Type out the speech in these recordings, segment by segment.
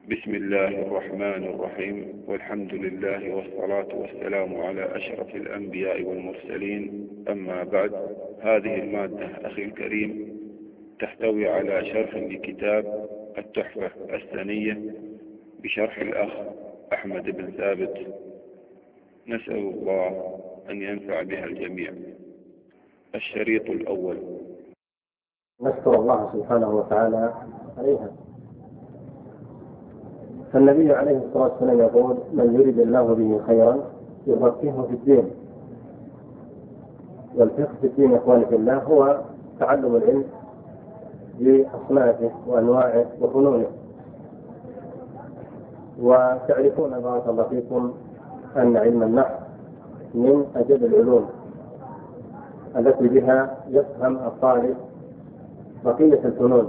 بسم الله الرحمن الرحيم، والحمد لله والصلاة والسلام على أشرف الأنبياء والمرسلين. أما بعد، هذه المادة أخي الكريم تحتوي على شرح لكتاب التحفة الثانية بشرح الأخ أحمد بن ثابت، نسأل الله أن ينفع بها الجميع. الشريط الأول. نشكر الله سبحانه وتعالى عليها. فالنبي عليه الصلاة والسلام يقول: من يريد الله به خيرا يفقهه في الدين. والفقه في الدين إخواني في الله هو تعلم العلم بأصنافه وأنواعه وفنونه. وتعرفون بارك الله فيكم أن علم النحو من أجل العلوم التي بها يفهم الطالب بقية الفنون.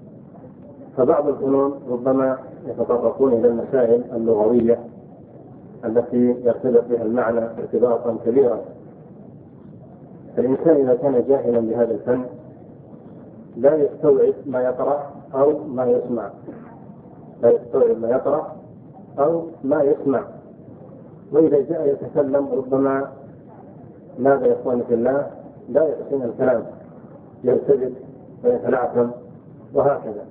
فبعض الفنون ربما يتطرقون إلى المسائل اللغوية التي يرتبط بها المعنى ارتباطا كبيرا. الإنسان إذا كان جاهلا بهذا الفن لا يستوعب ما يقرأ أو ما يسمع، لا يستوعب ما يقرأ أو ما يسمع. وإذا جاء يتكلم ربما ماذا يا إخواني في الله لا يحسن الكلام، يرتبط ويتلعثم وهكذا.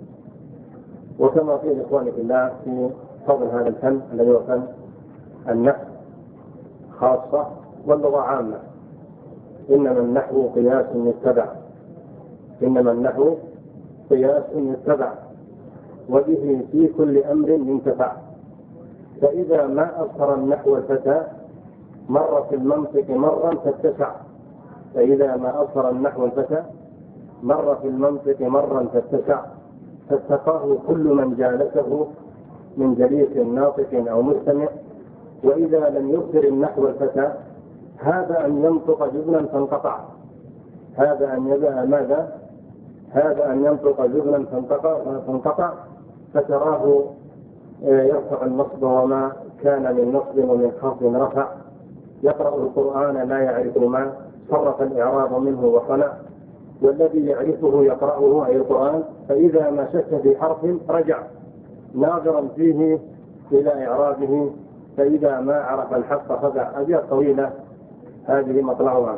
وكما قيل إخواني في الله في فضل هذا الفن الذي هو فن النحو خاصة واللغة عامة: إنما النحو قياس يتبع، إنما النحو قياس يتبع، وبه في كل أمر ينتفع. فإذا ما أظهر النحو الفتى مر في المنطق مرا فاتسع، فإذا ما أظهر النحو الفتى مر في المنطق مرا فاتسع، فاتقاه كل من جالسه من جليس ناطق أو مستمع. وإذا لم يظهر النحو الفتى هذا أن ينطق جبنا فانقطع، هذا أن يبقى ماذا؟ هذا أن ينطق جبنا فانقطع، فتراه يرفع النصب وما كان من نصب ومن خفض رفع، يقرأ القرآن لا يعرف ما صرف الإعراب منه وصنع، والذي يعرفه يقرأه أي القرآن، فإذا ما شك في حرف رجع ناظرا فيه إلى إعرابه، فإذا ما عرف الحق خدع. أبيات طويلة هذه مطلعها.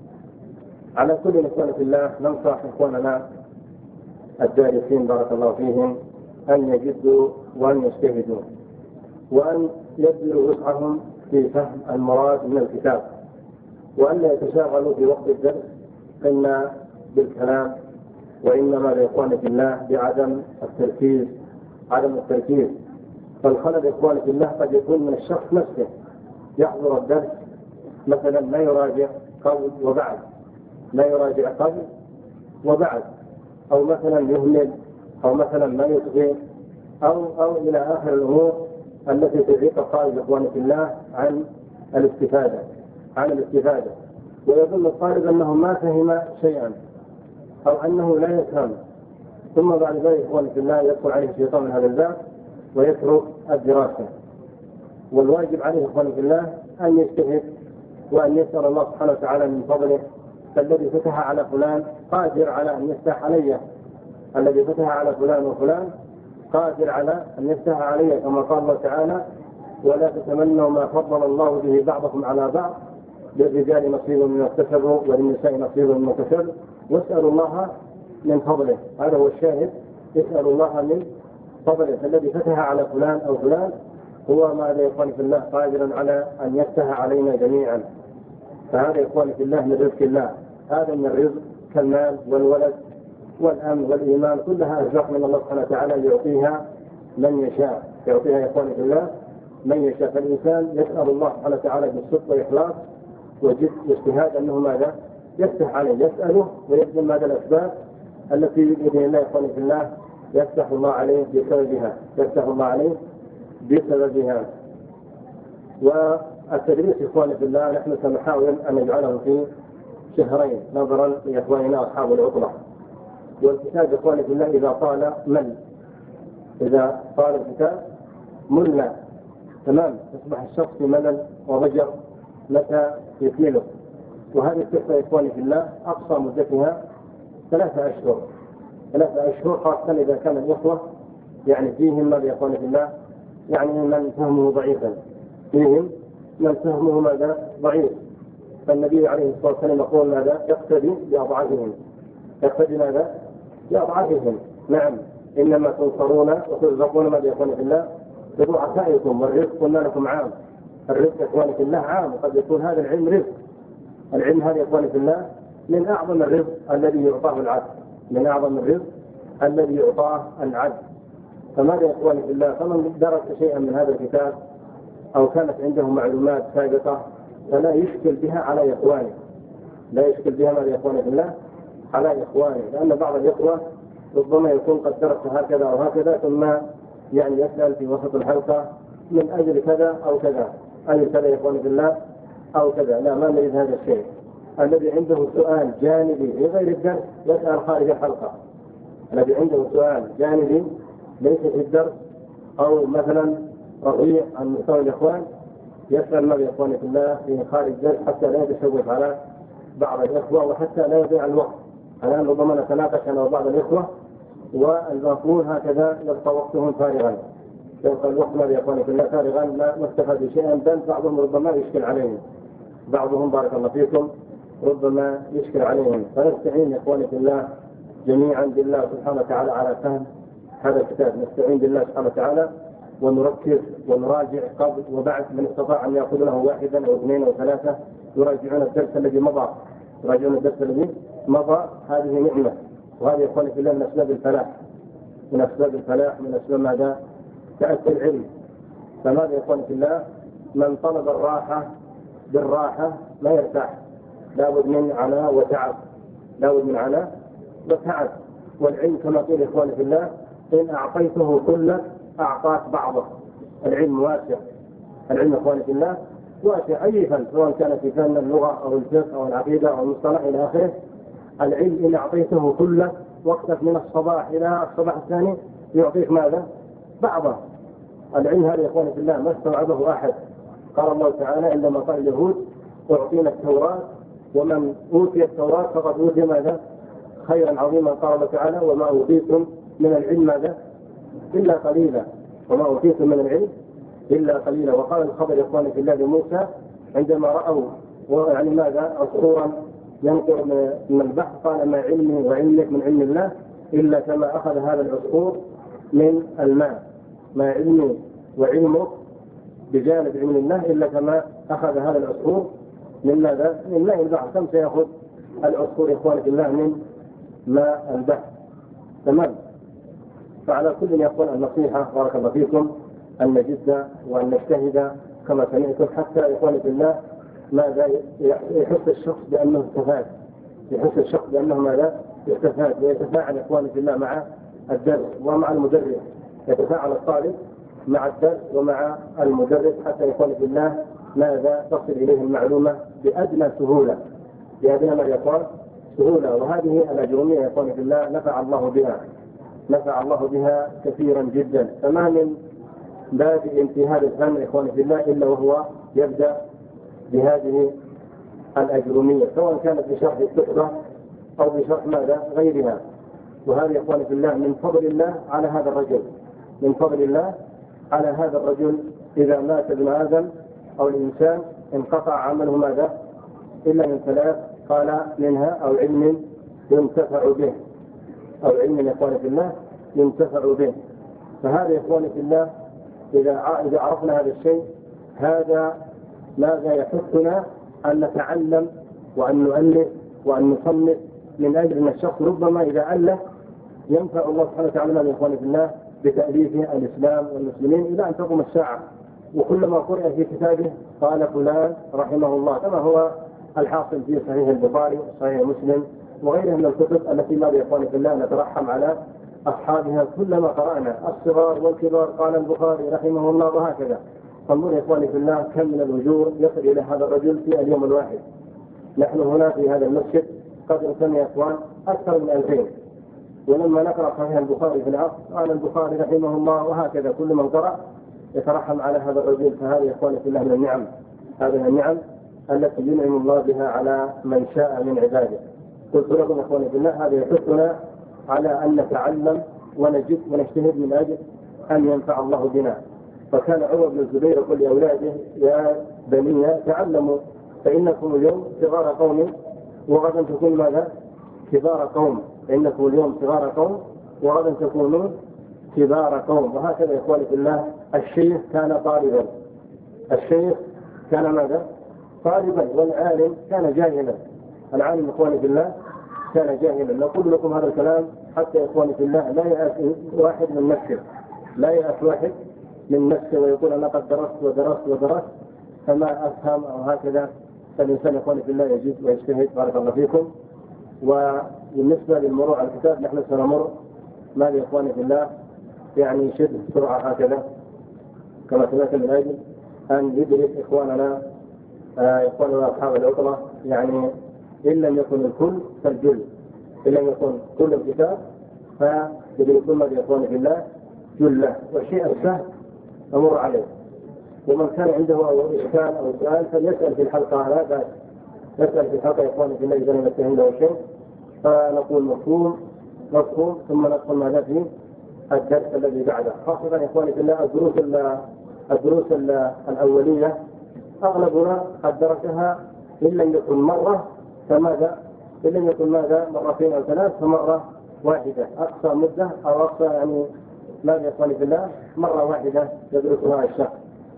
على كل إخوان في الله ننصح إخواننا الدارسين بارك الله فيهم أن يجدوا وأن يجتهدوا وأن يبذلوا وسعهم في فهم المراد من الكتاب، وأن لا يتشاغلوا في وقت الدرس إلا بالكلام، وإنما لإخواني في الله بعدم التركيز. فالخلل إخواني في الله قد يكون من الشخص نفسه، يحضر الدرس مثلا لا يراجع قبل وبعد، لا يراجع قبل وبعد، أو مثلا يهمل، أو مثلا ما يصغي، أو إلى آخر الأمور التي تزيق الطالب إخواني في الله عن الاستفادة، ويظن الطالب أنه ما فهم شيئا أو أنه لا يفهم، ثم بعد ذلك إخواني في الله يدخل عليه الشيطان من هذا الباب ويترك الدراسة. والواجب عليه إخواني في الله أن يجتهد وأن يسأل الله سبحانه وتعالى من فضله. فالذي فتح على فلان قادر على أن يفتح عليه، الذي فتح على فلان وفلان قادر على أن يفتح عليه، كما قال الله تعالى: ولا تتمنوا ما فضل الله به بعضكم على بعض، للرجال نصيب مما اكتسبوا وللنساء نصيب مما اكتسبوا واسألوا الله من فضله. هذا هو الشاهد: اسألوا الله من فضله. فالذي فتح على فلان أو فلان هو ما لا يخالف في الله قادرا على أن يفتح علينا جميعا. فهذا يخالف في الله من رزق الله، هذا من الرزق كالمال والولد والأمن والإيمان، كلها أرزاق من الله سبحانه وتعالى يعطيها من يشاء، يعطيها يا إخواني في الله من يشاء. فالإنسان يسأل الله سبحانه وتعالى بالصدق والإخلاص وجد واجتهاد أنه ماذا؟ يفتح عليه، يسأله ويبذل ماذا الأسباب التي بإذن الله يا إخواني في الله يفتح الله عليه بسببها، يفتح الله عليه بسببها. والتدريس يا إخواني في الله نحن سنحاول أن نجعله في شهرين نظرا لإخواننا أصحاب العطلة. والكتاب يا إخواني في الله إذا طال الكتاب مل تمام، يصبح الشخص في ملل وضجر متى يكمله. وهذه القصة يا إخواني في الله أقصى مدتها 3 أشهر، خاصة إذا كان الإخوة يعني فيهم ماذا يقول في الله؟ يعني من فهمه ضعيفا، فيهم من فهمه ماذا؟ ضعيف. فالنبي عليه الصلاة والسلام يقول ماذا؟ يقتدي بأضعافهم. يقتدي ماذا؟ بأضعافهم. نعم، إنما تنصرون وترزقون ماذا يقول في الله؟ بضعفائكم، والرزق قلنا لكم عام. الرزق يقول في الله عام، قد يكون هذا العلم رزق. العلم هذا يقول في الله من أعظم الرزق الذي يعطاه العبد، من أعظم الرزق الذي يعطاه العبد. فماذا يقول في الله؟ فمن درس شيئا من هذا الكتاب أو كانت عنده معلومات سابقة فلا يشكل بها على إخوانه، لا يشكل بها ماذا يقول في الله على إخوانه، لأن بعض الإخوة ربما يكون قد درس هكذا أو هكذا ثم يعني يسأل في وسط الحلقة من أجل كذا أو كذا، أجل كذا يقول في الله أو كذا. لا، ما نريد هذا الشيء. الذي عنده سؤال جانبي في غير الدرس يسأل خارج الحلقة. الذي عنده سؤال جانبي ليس في الدرس أو مثلا رفيع عن مستوى الإخوان يسأل ماذا يقول في الله في خارج الدرس، حتى لا يتشوش على بعض الإخوة وحتى لا يضيع الوقت. الآن ربما نتناقش أنا وبعض الإخوة والباقون هكذا يبقى وقتهم فارغا، يبقى الوقت ماذا يقول في الله فارغا، لا نستفاد بشيئا، بل بعضهم ربما يشكل عليهم، بعضهم بارك الله فيكم ربما يشكل عليهم. فنستعين يا إخواني في الله جميعا بالله سبحانه وتعالى على فهم هذا الكتاب. نستعين بالله سبحانه وتعالى ونركز ونراجع قبل وبعد. من استطاع أن يأخذ له واحدا أو اثنين أو ثلاثة يراجعون الدرس الذي مضى، يراجعون الدرس الذي مضى، هذه نعمة. وهذه يا إخواني في الله من أسباب الفلاح، من أسباب الفلاح، من أسباب ماذا؟ تأتي العلم. فماذا يا إخواني في الله؟ من طلب الراحة بالراحة لا يرتاح، لابد من عناء وتعب، لابد من عناء وتعب. والعلم كما قيل يا إخواني في الله إن أعطيته كله أعطاك بعضه. العلم واسع، العلم يا إخواني في الله واسع، أي فن سواء كان في فن اللغة أو الفقه أو العقيدة أو المصطلح إلى آخره. العلم إن أعطيته كله وقتك من الصباح إلى الصباح الثاني يعطيك ماذا؟ بعضه. العلم هذا يا إخواني في الله ما استوعبه أحد. قال الله تعالى عندما قال اليهود أعطينا التوراة، ومن أوتي التوراة فقد أوتي ماذا؟ خيرا عظيما. قال الله تعالى وما أوتيتم من العلم ماذا؟ إلا قليلا، وما أوتيتم من العلم إلا قليلا. وقال الخبر يا إخواني في الله لموسى عندما رأوا يعني ماذا؟ عصفورا ينقر من البحر، قال ما علمي وعلمك من علم الله إلا كما أخذ هذا العصفور من الماء. ما علمي وعلمك بجانب علم الله إلا كما أخذ هذا العصفور من ماذا؟ من ماء البحر. كم سيأخذ العصفور يا إخواني في الله من ماء البحر؟ تمام. فعلى كل يقول النصيحة بارك الله فيكم أن نجد وأن نجتهد كما سمعتم، حتى يا إخواني في الله ماذا يحس الشخص بأنه استفاد، يحس الشخص بأنه ماذا؟ يستفاد، ويتفاعل يا إخواني في الله مع الدرس ومع المدرس، يتفاعل الطالب مع الدرس ومع المدرس حتى يقول في الله ماذا تصل إليه المعلومة بأدنى سهولة، بأدنى ما يقال سهولة. وهذه الأجرومية يقول في الله نفع الله بها، نفع الله بها كثيرا جدا. فما من باب انتهاء الفن إخواني في الله إلا وهو يبدأ بهذه الأجرومية، سواء كانت بشرح الفقه أو بشرح ماذا غيرها. وهذا إخواني في الله من فضل الله على هذا الرجل، من فضل الله على هذا الرجل. إذا مات ابن آدم أو الإنسان انقطع عمله ماذا؟ إلا من ثلاث، قال منها أو علم ينتفع به، أو علم إخواني في الله ينتفع به. فهذا إخواني في الله إذا عرفنا هذا الشيء، هذا ماذا يحثنا أن نتعلم وأن نؤلف وأن نصنف، من أجل أن الشخص ربما إذا ألف ينفع الله سبحانه وتعالى إخواني في الله بتأليف الإسلام والمسلمين إلى أن تقوم الساعة. وكلما قرأ في كتابه قال فلان رحمه الله، كما هو الحاصل في صحيح البخاري صحيح مسلم وغيرها من الكتب التي ماذا إخواني في الله نترحم على أصحابها. كلما قرأنا الصغار والكبار قال البخاري رحمه الله وهكذا. فانظر يا إخواني في الله كم من الأجور يصل إلى هذا الرجل في اليوم الواحد. نحن هنا في هذا المسجد قد رسلنا يا إخوان أكثر من 2000، ولما نقرأ صحيح البخاري في العصر قال البخاري رحمه الله وهكذا. كل من قرأ يترحم على هذا الرجل. فهذا يا إخواني في الله من النعم، هذه النعم التي ينعم الله بها على من شاء من عباده. قلت لكم إخواني في الله هذا يحثنا على أن نتعلم ونجد ونجتهد من أجل أن ينفع الله بنا. فكان عمر بن الزبير يقول لأولاده يا بني تعلموا فإنكم اليوم صغار قوم وغدا تكون ماذا؟ كبار قوم. فإنكم اليوم صغار قوم وغدا تكونون كبار قوم. وهكذا يا إخواني في الله الشيخ كان طالبا، الشيخ كان ماذا؟ طالبا، والعالم كان جاهلا. العالم إخواني في الله كان جاهلا. نقول لكم هذا الكلام حتى يا إخواني في الله لا يأس واحد من نفسه، لا يأس واحد من نفسه ويقول أنا قد درست فما أفهم أو هكذا. فالإنسان إخواني في الله يجيد ويجتهد. بارك الله فيكم. وبالنسبة للمرور على الكتاب نحن سنمر ما يا إخواني في الله يعني شبه سرعة هكذا كما سمعت من أجل أن يدرك إخواننا أصحاب العطلة، يعني إن لم يكن الكل فالجل، إن لم يكن كل الكتاب فيدركون يا إخواني في الله جله. والشيء السهل أمر عليه، ومن كان عنده إشكال أو سؤال فليسأل في الحلقة، لا بأس يسأل في الحلقة يا إخواني في الله إذا لم يكن عنده شيء، فنقول مفهوم ثم ندخل ماذا في الدرس الذي بعده. خاصة يا إخواني في الله الدروس الأولية أغلبنا قد درسها إن لم يكن مرة فماذا؟ إن لم يكن ماذا؟ مرتين أو ثلاث فمرة واحدة، أقصى مدة أو أقصى يعني ماذا يا إخواني في الله مرة واحدة يدرسها الشخص.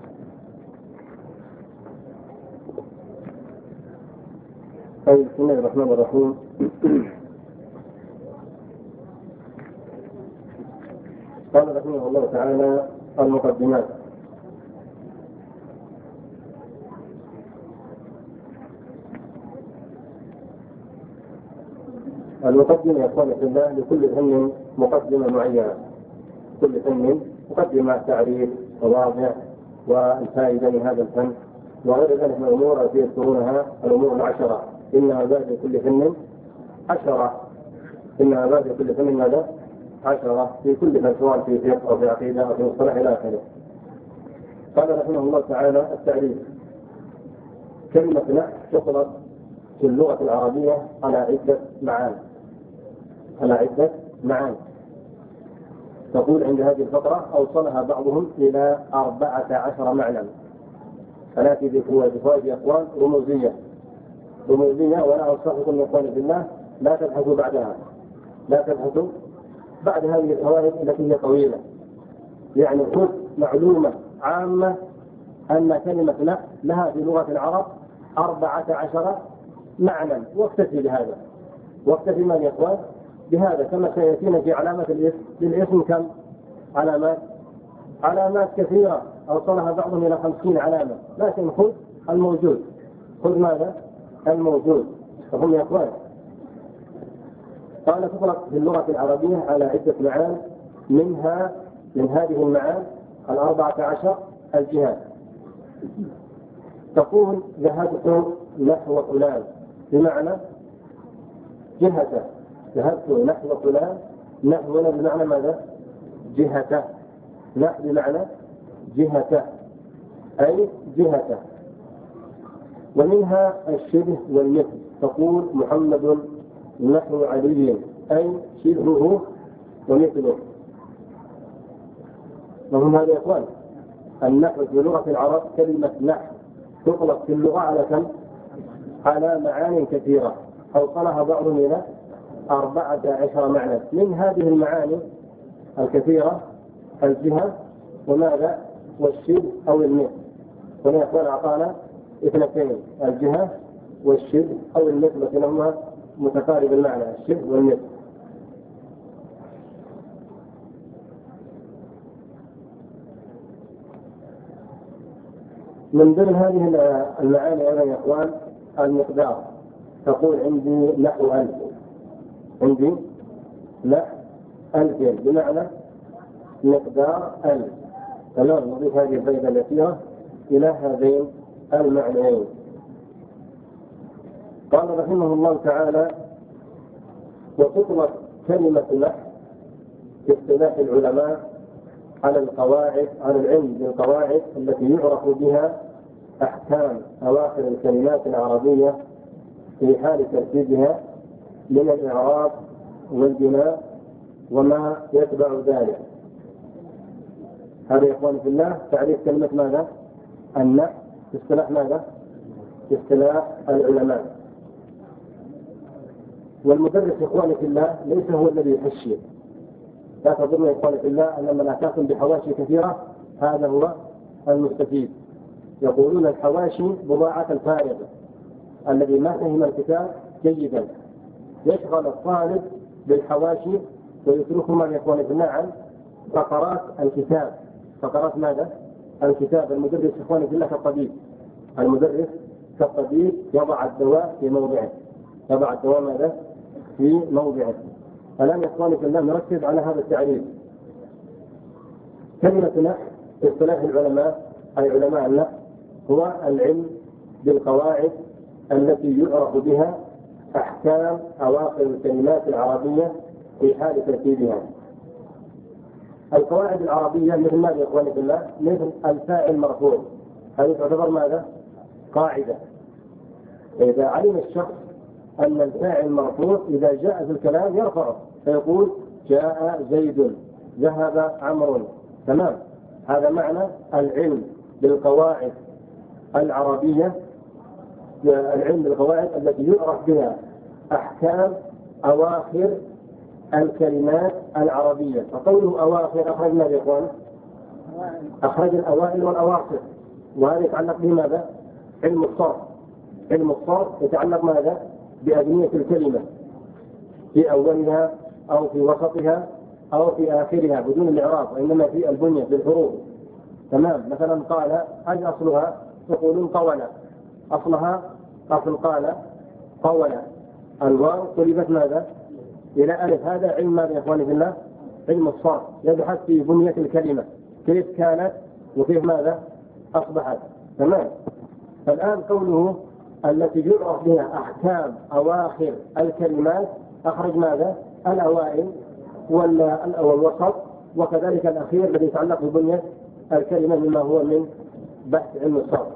طيب بسم الله الرحمن الرحيم. قال رحمه الله تعالى المقدمات. المقدمة يا إخواني في الله لكل فن مقدمة معينة، كل فن مقدمة تعريف وواضع والفائدة من هذا الفن وغير ذلك من الأمور التي يذكرونها الأمور العشرة. إنها باب لكل فن عشرة، إنها باب لكل فن ماذا؟ عشرة في كل فن، سواء في فقه أو في عقيدة أو في مصطلح إلى آخره. قال رحمه الله تعالى التعريف. كلمة نحو تطلق في اللغة العربية على عدة معاني، تقول عند هذه الفقرة أوصلها بعضهم إلى 14 معنى. فنأتي بفوائد أقوال رموزية ولا أنصحكم يا إخواني بالله لا تبحثوا بعد هذه الفوائد التي هي طويلة. يعني خذ معلومة عامة أن كلمة نحو لها في لغة العرب 14 معنى، واكتفي بهذا، واكتفي من يا إخوان بهذا. كما سيأتينا في علامة الاسم، للاسم كم علامات كثيرة أوصلها بعضهم إلى 50 علامة، لكن خذ الموجود، خذ ماذا؟ الموجود. فهم يا إخوان قال تطلق في اللغة العربية على عدة معاني، منها من هذه المعاني 14 الجهات. تقول ذهبت نحو فلان بمعنى جهته، ذهبت نحو فلان، نحو هنا بمعنى ماذا؟ جهته، نحو بمعنى جهته أي جهته. ومنها الشبه والمثل، تقول محمد نحو علي أي شبهه ومثله. وهم هذا يا إخوان النحو في لغة العرب كلمة نحو تطلق في اللغة على كم؟ على معاني كثيرة أوصلها بعضهم إلى 14 معنى. من هذه المعاني الكثيرة الجهة وماذا؟ والشبه أو المثل. هنا يا إخوان أعطانا اثنتين، الجهة والشبه أو المثل، وكلاهما متقارب المعنى، الشبه والمثل. من ضمن هذه المعاني أيضا يا إخوان المقدار، تقول عندي نحو 1000، عندي نحو 1000 بمعنى مقدار 1000. فالآن نضيف هذه الفائدة اليسيرة إلى هذين المعنيين. قال رحمه الله تعالى وتطلق كلمة نحو في اصطلاح العلماء على القواعد، على العلم بالقواعد التي يعرف بها أحكام أواخر الكلمات العربية في حال ترتيبها من الإعراب والبناء وما يتبع ذلك. هذا يا إخواني في الله تعريف كلمة ماذا؟ النحو في اصطلاح ماذا؟ في اصطلاح العلماء. والمدرس يا إخواني في الله ليس هو الذي يحشي. لا تظن يا إخواني في الله أن من أتاكم بحواشي كثيرة هذا هو المستفيد. يقولون الحواشي بضاعة الفارغ، الذي ما فهم الكتاب جيدا يشغل الطالب بالحواشي ويتركهما يا إخواني في الله عن فقرات الكتاب. فقرات ماذا؟ الكتاب. المدرس يا إخواني في الله كالطبيب. المدرس كالطبيب يضع الدواء في موضعه. يضع الدواء ماذا؟ في موضعه. الآن يا إخواني في الله نركز على هذا التعريف. كلمة نحو في اصطلاح العلماء أي علماء النحو هو العلم بالقواعد التي يعرف بها أحكام أواخر الكلمات العربية في حال ترتيبها. القواعد العربية مثل ماذا يا إخواني في الله؟ مثل الفاعل مرفوع، هذه تعتبر ماذا؟ قاعدة. إذا علم الشخص أن الفاعل مرفوع إذا جاء في الكلام يرفعه فيقول جاء زيد، ذهب عمرو. تمام. هذا معنى العلم بالقواعد العربية، العلم بالقواعد التي يعرف بها أحكام أواخر الكلمات العربية. فقوله أواخر أخرج ماذا يا إخوان؟ أخرج الأوائل والأواخر، وهذا يتعلق بماذا؟ علم الصرف. علم الصرف يتعلق ماذا؟ بأبنية الكلمة في أولها أو في وسطها أو في آخرها بدون الإعراب، وإنما في البنية بالحروف. تمام. مثلا قال أي أصلها؟ يقولون طول. أصلها أصل قال طول، الواو قلبت ماذا؟ إلى ألف. هذا علم ماذا يا إخواني في الله؟ علم الصرف، يبحث في بنية الكلمة كيف كانت وكيف ماذا أصبحت. تمام. فالآن قوله التي يعرف بها أحكام أواخر الكلمات أخرج ماذا؟ الأوائل والوسط وكذلك الأخير الذي يتعلق ببنية الكلمة مما هو من بحث علم الصرف.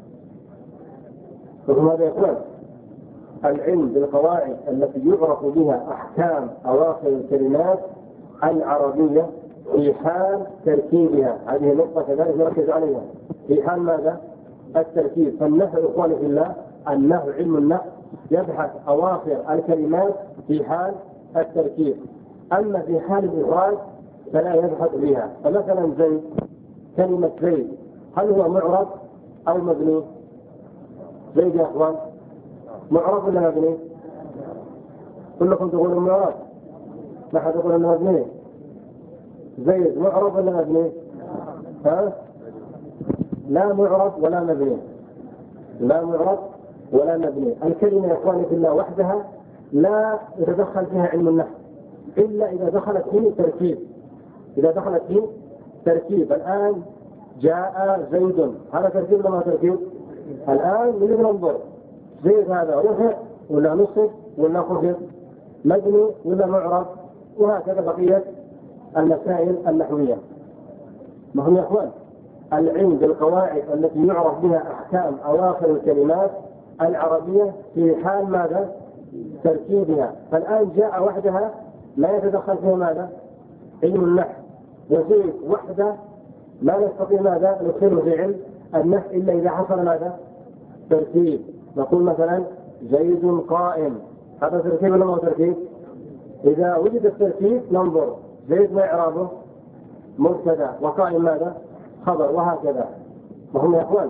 ثم هذا يقول العلم بالقواعد التي يعرف بها أحكام أواخر الكلمات العربية في حال تركيبها. هذه النقطة كذلك نركز عليها. في حال ماذا؟ التركيب. فالنحو إخواني في الله، النحو علم النحو يبحث أواخر الكلمات في حال التركيب، أما في حال الإفراد فلا يبحث بها. فمثلا زيد، كلمة زيد هل هو معرب أو مبني؟ زيد يا إخوان معرب ولا مبني؟ كلكم تقولون معرب، ما حد يقول انه مبني. زيد معرب ولا مبني؟ ها؟ لا معرب ولا مبني. لا معرب ولا مبني. الكلمة يا إخواني في الله وحدها لا يتدخل فيها علم النحو إلا إذا دخلت فيه تركيب. إذا دخلت فيه تركيب. الآن جاء زيد، هذا تركيب ولا ما تركيب؟ الآن نريد ننظر زيد هذا رفع ولا نصف ولا خفض، مبني ولا معرب، وهكذا بقية المسائل النحوية. ما هم يا إخوان؟ العلم بالقواعد التي يعرف بها أحكام أواخر الكلمات العربية في حال ماذا؟ تركيبها. فالآن جاء وحدها لا يتدخل فيها ماذا؟ علم النحو. وزيد وحده لا نستطيع ماذا؟ ندخله في علم النحو إلا إذا حصل ماذا؟ تركيب. نقول مثلا زيد قائم، هذا تركيب ولا ما تركيب؟ إذا وجد التركيب ننظر زيد ما إعرابه؟ مبتدأ، وقائم ماذا؟ خبر، وهكذا. وهم يا إخوان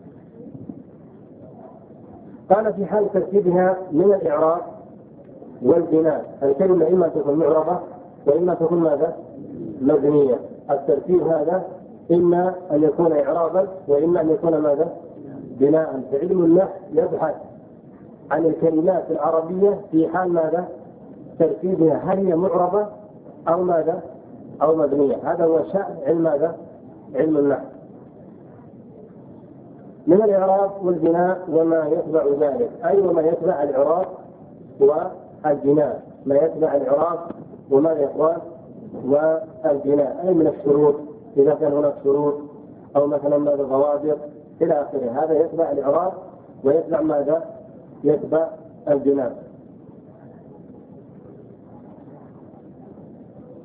قال في حال تركيبها من الإعراب والبناء الكلمة إما تكون معربة وإما تكون ماذا؟ مبنية. التركيب هذا إما أن يكون إعرابا وإما أن يكون ماذا؟ بناء. فعلم النحو يبحث عن الكلمات العربية في حال ماذا؟ تركيبها، هل هي معربة أو ماذا؟ أو مبنية. هذا هو شأن علم ماذا؟ علم النحو. من الإعراب والبناء وما يتبع ذلك، أي وما يتبع الإعراب والبناء، ما يتبع الإعراب وما يتبع والبناء، أي من الشروط إذا كان هناك شروط أو مثلا ماذا ضوابط إلى آخره. هذا يتبع الإعراب ويتبع ماذا؟ يتبع البناء.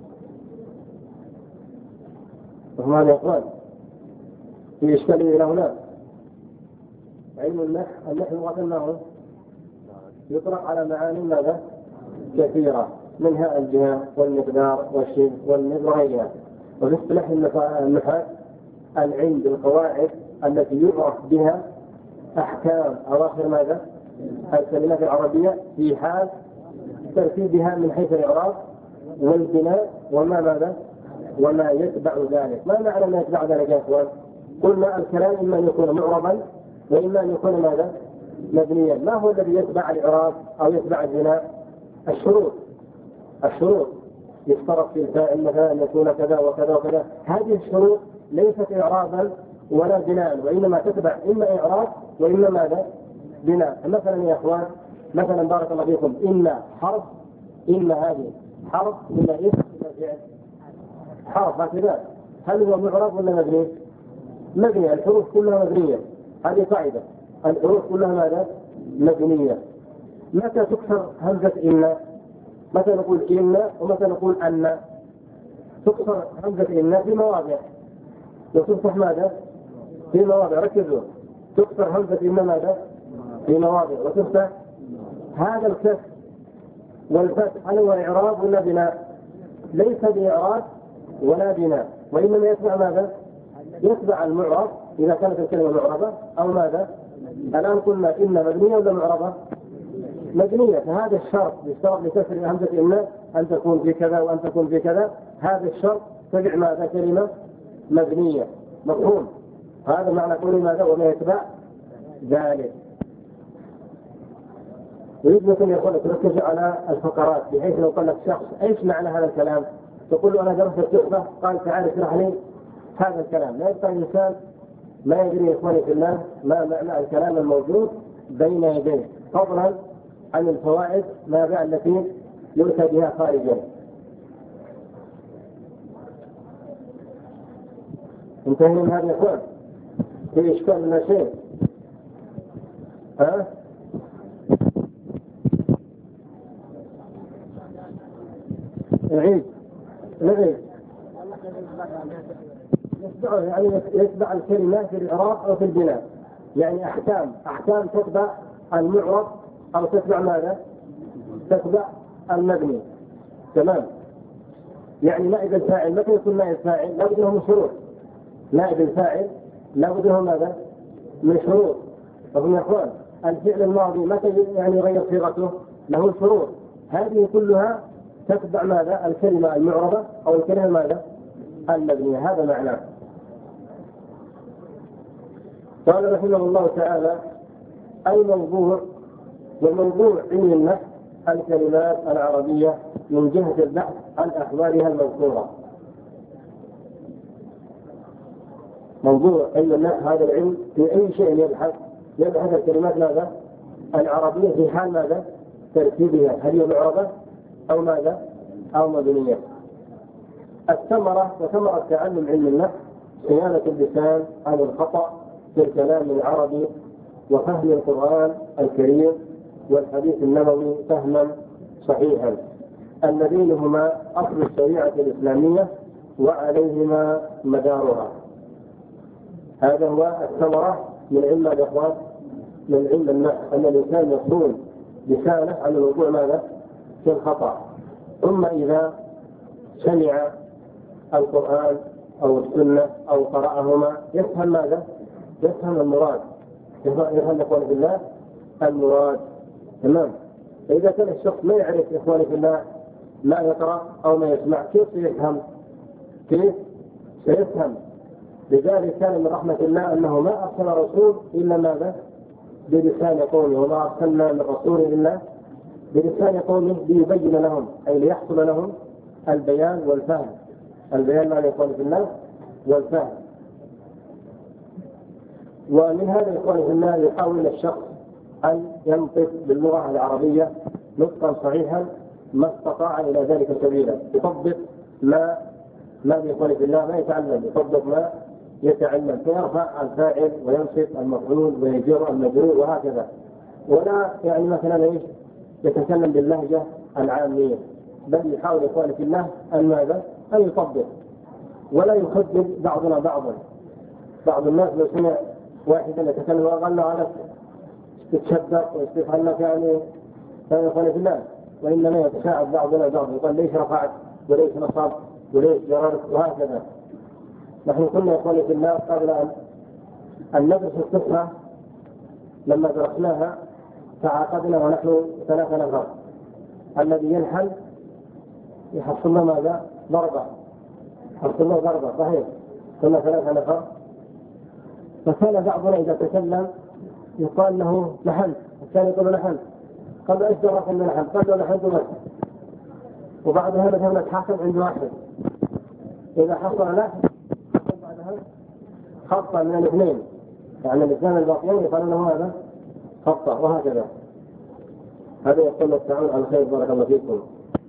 ماذا يا إخوان؟ في إشكالية إلى هنا. علم النحو وقلناه يطلق على معاني ماذا؟ كثيرة، منها الجهة والمقدار والشبه والنظر وغيرها. وفي اصطلاح النحاة العلم بالقواعد التي يعرف بها أحكام أواخر ماذا؟ الكلمات العربية في حال ترتيبها من حيث الإعراب والبناء وما يتبع ذلك. ما معنى ما يتبع ذلك يا إخوان؟ قلنا الكلام إما أن يكون معربا وإما أن يكون ماذا؟ مبنيا. ما هو الذي يتبع الإعراب أو يتبع البناء؟ الشروط يشترط في الفاعل مثلا أن يكون كذا وكذا وكذا. هذه الشروط ليست إعرابا ولا بناء، وإنما تتبع إما إعراب وإما ماذا؟ بناء. مثلا يا إخوان، مثلا بارك الله فيكم، إن حرف، إن هذه حرف إن اسم إن فعل حرف هكذا، هل هو معرب ولا مبني؟ مبني. الحروف كلها مبنية، هذه قاعدة، الحروف كلها ماذا؟ مبنية. متى تكسر همزة إن؟ متى نقول إن ومتى نقول أن؟ تكسر همزة إن في مواضع وتفتح ماذا؟ في مواضع. ركزوا، تكسر همزة إن ماذا؟ في مواضع وتفتح. هذا الكسر والفتح هل هو إعراب ولا بناء؟ ليس بإعراب ولا بناء، وإنما يتبع ماذا؟ يتبع المعرب إذا كانت الكلمة معربة أو ماذا؟ الآن قلنا إن مبنية ولا معربة؟ مبنية. فهذا الشرط يشترط لكسر همزة أن تكون في كذا وأن تكون في كذا. هذا الشرط تبع ماذا؟ كلمة مبنية. مفهوم؟ هذا معنى قول ماذا؟ وما يتبع ذلك. يريد أن يقول تركز على الفقرات، بحيث لو قال لك شخص ايش معنى هذا الكلام؟ تقول له انا درست التحفة، قال تعال اشرح لي هذا الكلام. لا يبقى الانسان ما يدري يا اخواني في الله ما معنى الكلام الموجود بين يديه، فضلا عن الفوائد ماذا التي يؤتى بها خارجا. انتهينا من هذا يا اخوان؟ في اشكال من شيء؟ ها؟ نعيد يعني يتبع الكلمة في الإعراب أو في البناء، يعني أحكام تتبع المعرب أو تتبع ماذا؟ تتبع المبني. تمام؟ يعني نائب الفاعل متى يكون نائب فاعل؟ لا بد له من شروط. نائب الفاعل لا بد له ماذا؟ من شروط. طب يا اخوان، الفعل الماضي متى يعني يغير صيغته؟ له شروط. هذه كلها تتبع ماذا؟ الكلمة المعربة أو الكلمة ماذا؟ المبنية. هذا معناه. قال رحمه الله تعالى: الموضوع، والموضوع علم النحو الكلمات العربية من جهة البحث عن أحوالها المذكورة. موضوع علم النحو هذا العلم في أي شيء يبحث الكلمات ماذا؟ العربية في حال ماذا؟ ترتيبها، هل هي معربة أو ماذا؟ أو مبنية. الثمرة، وثمرة تعلم علم النحو صيانة اللسان عن الخطأ في الكلام العربي وفهم القرآن الكريم والحديث النبوي فهما صحيحا، اللذين هما أصل الشريعة الإسلامية وعليهما مدارها. هذا هو الثمرة من علم الإخوان، من علم النحو، أن الإنسان يصون لسانه عن الوقوع ماذا؟ في الخطأ. ثم إذا سمع القرآن أو السنة أو قرأهما يفهم ماذا؟ يفهم المراد، يفهم إخواني في الله المراد. تمام؟ فإذا كان الشخص ما يعرف إخواني في الله ما يقرأ أو ما يسمع، كيف سيفهم؟ كيف سيفهم؟ لذلك كان من رحمة الله أنه ما أرسل رسول إلا ماذا؟ بلسان قومه، وما أرسلنا من رسول إلا بلسان قومه ليبين لهم، أي ليحصل لهم البيان والفهم. البيان معنى إخواني في الله والفهم. ومن هذا إخواني في الله يحاول الشخص أن ينطق باللغة العربية نطقا صحيحا ما استطاع إلى ذلك سبيلا، يطبق ما إخواني في الله ما يتعلم، يطبق ما يتعلم، فيرفع الفاعل وينصب المفعول ويجر المجرور وهكذا. ولا يعني مثلا ايش يتكلم باللهجة العامية، بل يحاول إخواني في الله أن ماذا؟ أن يطبق. ولا يخدم بعضنا بعضا. بعض الناس لو سمع واحدا يتكلم وقال له على تتشدق ويستفهمك يعني فيقول في الله، وإنما يتشاعب بعضنا بعضا يقول ليش رفعت وليش نصب وليش جررت وهكذا. نحن كنا يقول في الله قبل أن ندرس القصة لما درسناها تعاقدنا ونحن 3 نفر، الذي ينحل يحصل له ماذا؟ ضربة، يحصل له ضربة صحيح، كنا 3 نفر. فكان بعضنا إذا تكلم يقال له نحنت، الثاني يقول نحنت، قال ايش درك ان نحنت؟ قال له نحنت بس. وبعدها مثلا نتحاكم عند واحد، إذا حصل له حصل بعدها خطأ من الاثنين، يعني الاثنين الباقيين يقال له هذا خطأ وهكذا. هذا يقول التعاون على الخير بارك الله فيكم.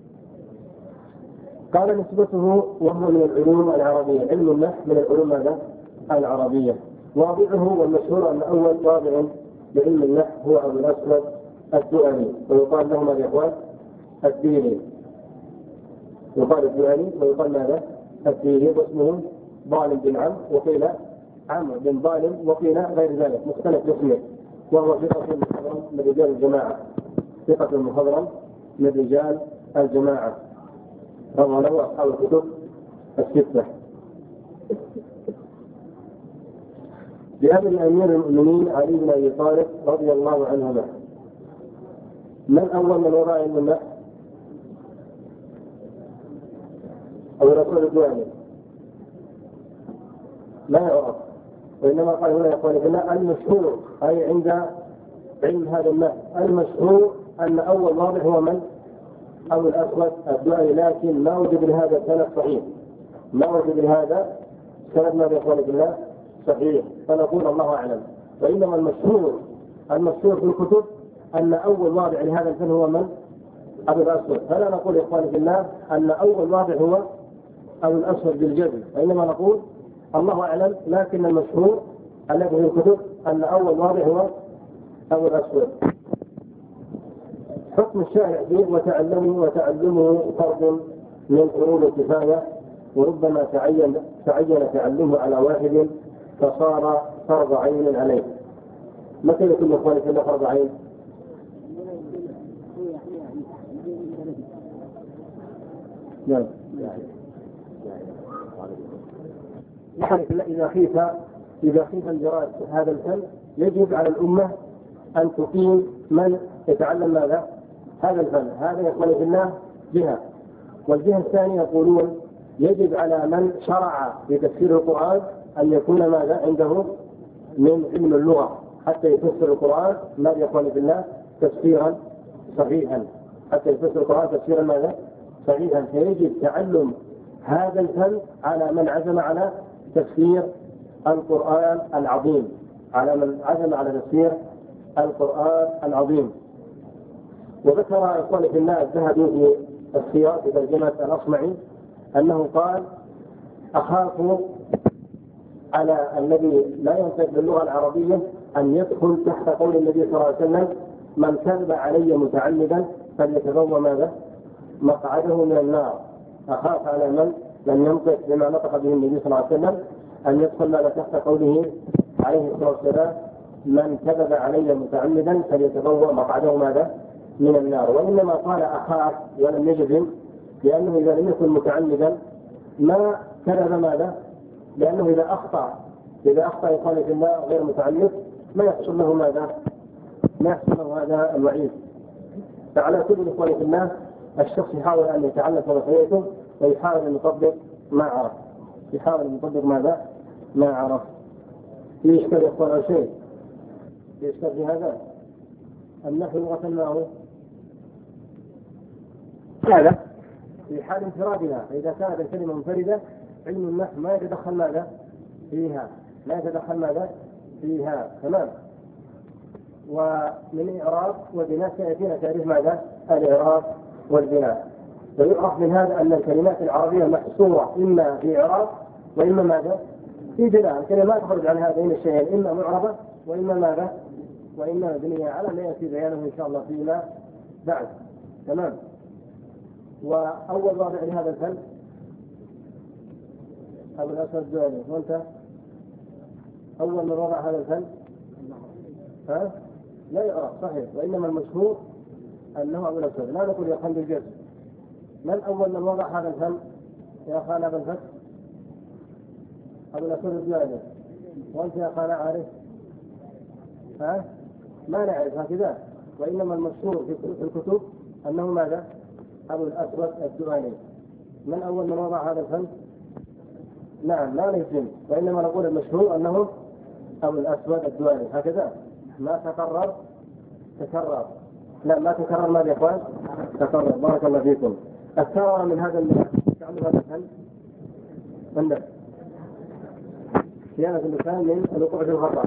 قال نسبته وهو من العلوم العربية، علم النحو من العلوم ماذا؟ العربية. واضعه والمشهور أن أول واضع لعلم النحو هو أبو الأسود الدؤلي، ويقال له ماذا يقال؟ الديني، يقال الدؤلي ويقال ماذا؟ الديني، واسمه ظالم بن عمرو، وقيل عمرو بن ظالم، وقيل غير ذلك، مختلف باسمه. وهو ثقة مخضرم من رجال الجماعة، ثقة مخضرم من رجال الجماعة، روى له أصحاب الكتب الستة. بأمر أمير المؤمنين علي بن أبي طالب رضي الله عنهما. من أول من وضع علم النحو؟ أو رسول الدواني؟ لا يعرف، وإنما قال هنا يقول لنا المشهور، أي عند علم هذا النحو المشهور أن أول واضح هو من؟ أبو الأسود الدؤلي، لكن ما وجد لهذا السند صحيح، ما وجد لهذا السند ما يقول لنا صحيح، فنقول الله أعلم. وإنما المشهور في الكتب أن أول واضع لهذا الفن هو من؟ أبو الأسود، فلا نقول يا إخواني في الله أن أول واضع هو أبو الأسود بالجزم، وإنما نقول الله أعلم، لكن المشهور الذي في الكتب أن أول واضع هو أبو الأسود. حكم الشارع فيه وتعلمه فرض من فروض الكفاية، وربما تعين تعلمه على واحد فصار فرض عين عليه. متى يكون إخواني في الله فرض عين؟ نعم. إذا خيف الجراد هذا الفن يجب على الأمة أن تقيم من يتعلم ماذا؟ هذا الفن. هذا يقول في الله جهة. والجهة الثانية يقولون يجب على من شرع في تفسير القرآن أن يكون ماذا عنده من علم اللغة حتى يفسر القرآن ما يقول في الله تفسيرا صحيحا، حتى يفسر القرآن تفسيرا ماذا؟ صحيحا. فيجب تعلم هذا الفن على من عزم على تفسير القرآن العظيم، على من عزم على تفسير القرآن العظيم. وذكر يقول في الله الذهبي في السياق في ترجمة الأصمعي أنه قال أخاف على الذي لا ينطق باللغة العربية أن يدخل تحت قول النبي صلى الله عليه وسلم من كذب علي متعمدا فليتبوأ ماذا؟ مقعده من النار. أخاف على من لم ينطق بما نطق به النبي صلى الله عليه وسلم أن يدخل ماذا تحت قوله عليه الصلاة والسلام من كذب علي متعمدا فليتبوأ مقعده ماذا؟ من النار. وإنما قال أخاف ولم يجزم، لأنه إذا لم يكن متعمدا ما كذب ماذا؟ لأنه إذا أخطأ يقال في الله غير متعمد ما يحصل له ماذا؟ ما يحصل له هذا الوعيد. فعلى كل إخواني في الله الشخص يحاول أن يتعلم وصيته ويحاول أن يطبق ما عرف، يحاول أن يطبق ماذا؟ ما عرف. يشكل إخوان شيء يشكل في هذا النحو لغة ما هو هذا في حال انفرادها، فإذا كانت الكلمة منفردة علم النحو ما يتدخل ماذا؟ فيها، لا يتدخل ماذا؟ فيها. تمام. ومن إعراب وبناء سيأتينا تعريف ماذا؟ الإعراب والبناء. ويعرف من هذا أن الكلمات العربية محصورة إما في إعراب وإما ماذا؟ في بناء. الكلمة ما تخرج عن هذين الشيئين، إما معربة وإما ماذا؟ وإما مبنية على ما يأتي بيانه إن شاء الله فيما بعد. تمام. وأول واضع لهذا الفن أبو الأسود الدؤلي. وأنت أول من وضع هذا الفن؟ ها؟ لا يعرف صحيح، وإنما المشهور أنه أبو الأسود، لا نقول يا خالد الجزء. من أول من وضع هذا الفن يا خالد أبو الفتح؟ أبو الأسود الدؤلي. وأنت يا خالد عارف؟ ها؟ ما نعرف هكذا، وإنما المشهور في الكتب أنه ماذا؟ أبو الأسود الدؤلي. من أول من وضع هذا الفن؟ نعم لا نجزم، وإنما نقول المشهور أنه أبو الأسود الدؤلي. هكذا ما تكرر. لا ما تكرر. ماذا يا إخوان؟ تكرر. بارك الله فيكم. الثمرة من هذا تعمل هذا الفن عندك صيانة اللسان من الوقوع في الخطأ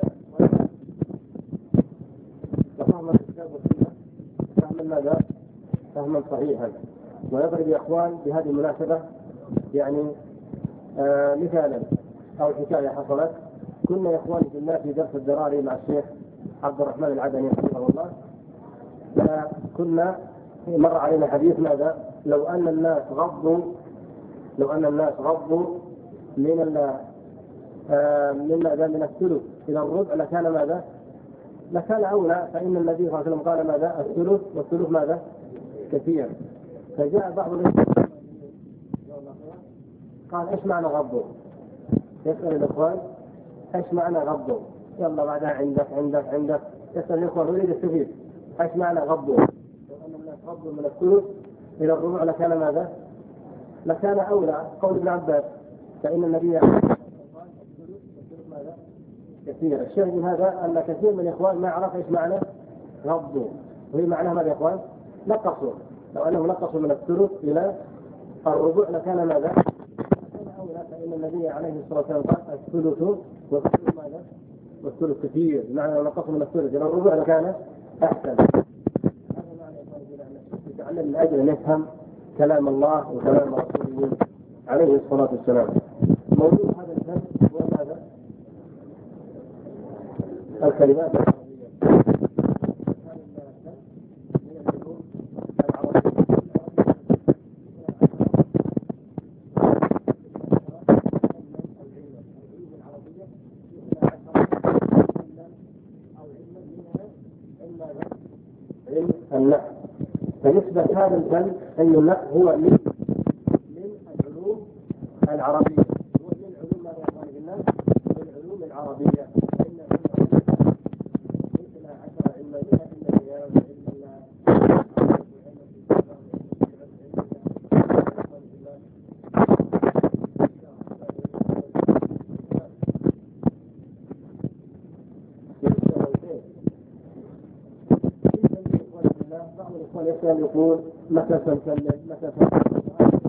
وفهم الكتاب والسنة فهم ماذا؟ فهما صحيحا. ويضرب يا إخوان بهذه المناسبة يعني مثالا أو حكاية حصلت. كنا يا إخواني في الله في درس الدراري مع الشيخ عبد الرحمن العدني رحمه الله، كنا مر علينا حديث ماذا؟ لو أن الناس غضوا من الثلث إلى الربع لكان ماذا؟ لكان أولى، فإن النبي صلى الله عليه وسلم قال ماذا؟ الثلث، والثلث ماذا؟ كثير. فجاء بعض قال إيش معنى غضوا؟ يسأل الإخوان إيش معنى غضوا؟ يلا بعدها عندك يسأل الإخوان يريد السفيد إيش معنى غضوا؟ لو أن الناس غضوا من الثلث إلى الربع لكان ماذا؟ لكان أولى. قول ابن عباس، فإن النبي قال الثلث ماذا؟ كثير. الشاهد من هذا أن كثير من الإخوان ما عرف إيش معنى غضوا، وهي معناها ماذا يا إخوان؟ نقصوا. لو أنهم نقصوا من الثلث إلى الربع لكان ماذا؟ لكان أولى، فإن النبي عليه الصلاة والسلام قال الثلث والثلث ماذا؟ والثلث كثير، معنى لو نقصوا من الثلث إلى الربع لكان أحسن. هذا معنى نتعلم من أجل أن نفهم كلام الله وكلام رسوله عليه الصلاة والسلام. موضوع هذا الفن هو ماذا؟ الكلمات النحو. فنسبة هذا الفن أن النحو هو من العلوم العربية، هو من علوم ما يقال بالناس من العلوم العربية. فإن مثل 10 علما بها إلا الرياض بعض الإخوان يسأل يقول متى سنكلم متى سنكلم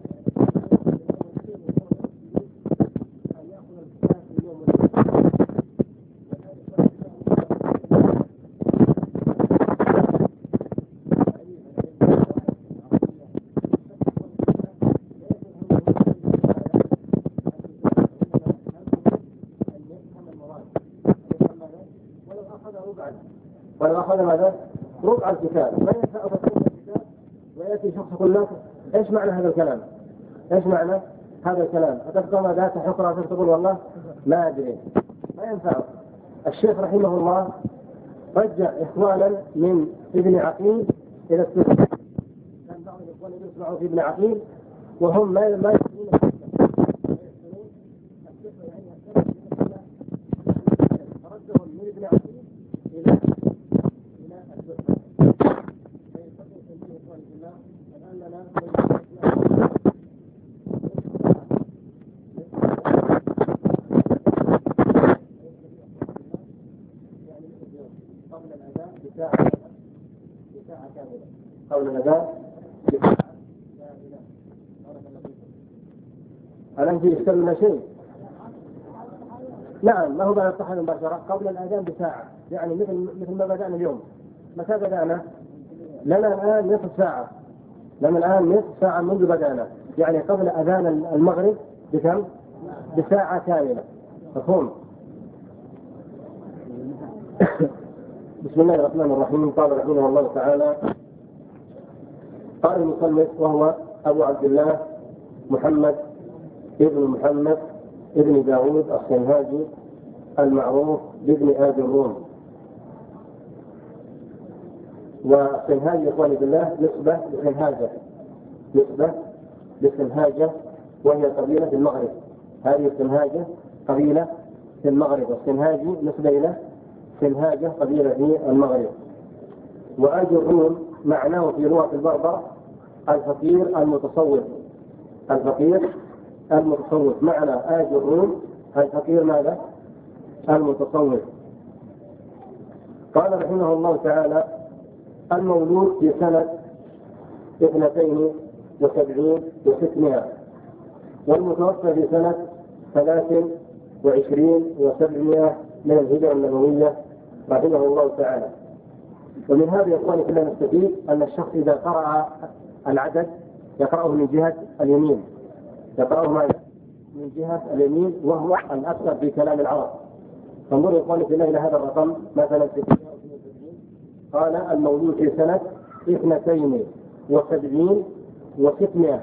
ولو أخذ ماذا؟ ربع الكتاب ما ينفع تكون الكتاب ويأتي شخص يقول لك إيش معنى هذا الكلام؟ إيش معنى هذا الكلام؟ أتبقى ما ذات حقرة تقول والله ما أدري، ما ينفع. الشيخ رحمه الله رجع إخوانا من ابن عقيل إلى السنة. كان بعض الإخوان يسمعوا في ابن عقيل وهم ما يسمعون فردهم من ابن عقيل إلى قول الأداء ألم في إشكال من شيء؟ نعم ما هو بعد الطحن مباشرة قبل الأذان بساعة، يعني مثل ما بدأنا اليوم. متى بدأنا؟ لنا الآن نصف ساعة، منذ بدأنا، يعني قبل أذان المغرب بكم؟ بساعة كاملة. مفهوم؟ بسم الله الرحمن الرحيم. قال رحمه الله تعالى: قال المصنف وهو أبو عبد الله محمد ابن محمد ابن داود الصنهاجي المعروف بابن آل الروم. والصنهاجي إخواني بالله نسبة لصنهاجة وهي قبيلة في المغرب. هذه الصنهاجة قبيلة في المغرب، والصنهاجي نسبة إلى صنهاجة قبيلة في المغرب. وآل الروم معناه في لغة البربر الفقير المتصوف. معنى آل الروم الفقير ماذا؟ المتصوف. قال رحمه الله تعالى: المولود في سنة 72 و600، والمتوفى في سنة 23 و700 من الهجرة النبوية رحمه الله تعالى. ومن هذا يا إخواني كلنا نستفيد أن الشخص إذا قرأ العدد يقرأه من جهة اليمين، من جهة اليمين، وهو الأكثر في كلام العرب. فانظروا يا إخواني بالله إلى هذا الرقم مثلا 72، قال المولود في سنة 72 و600.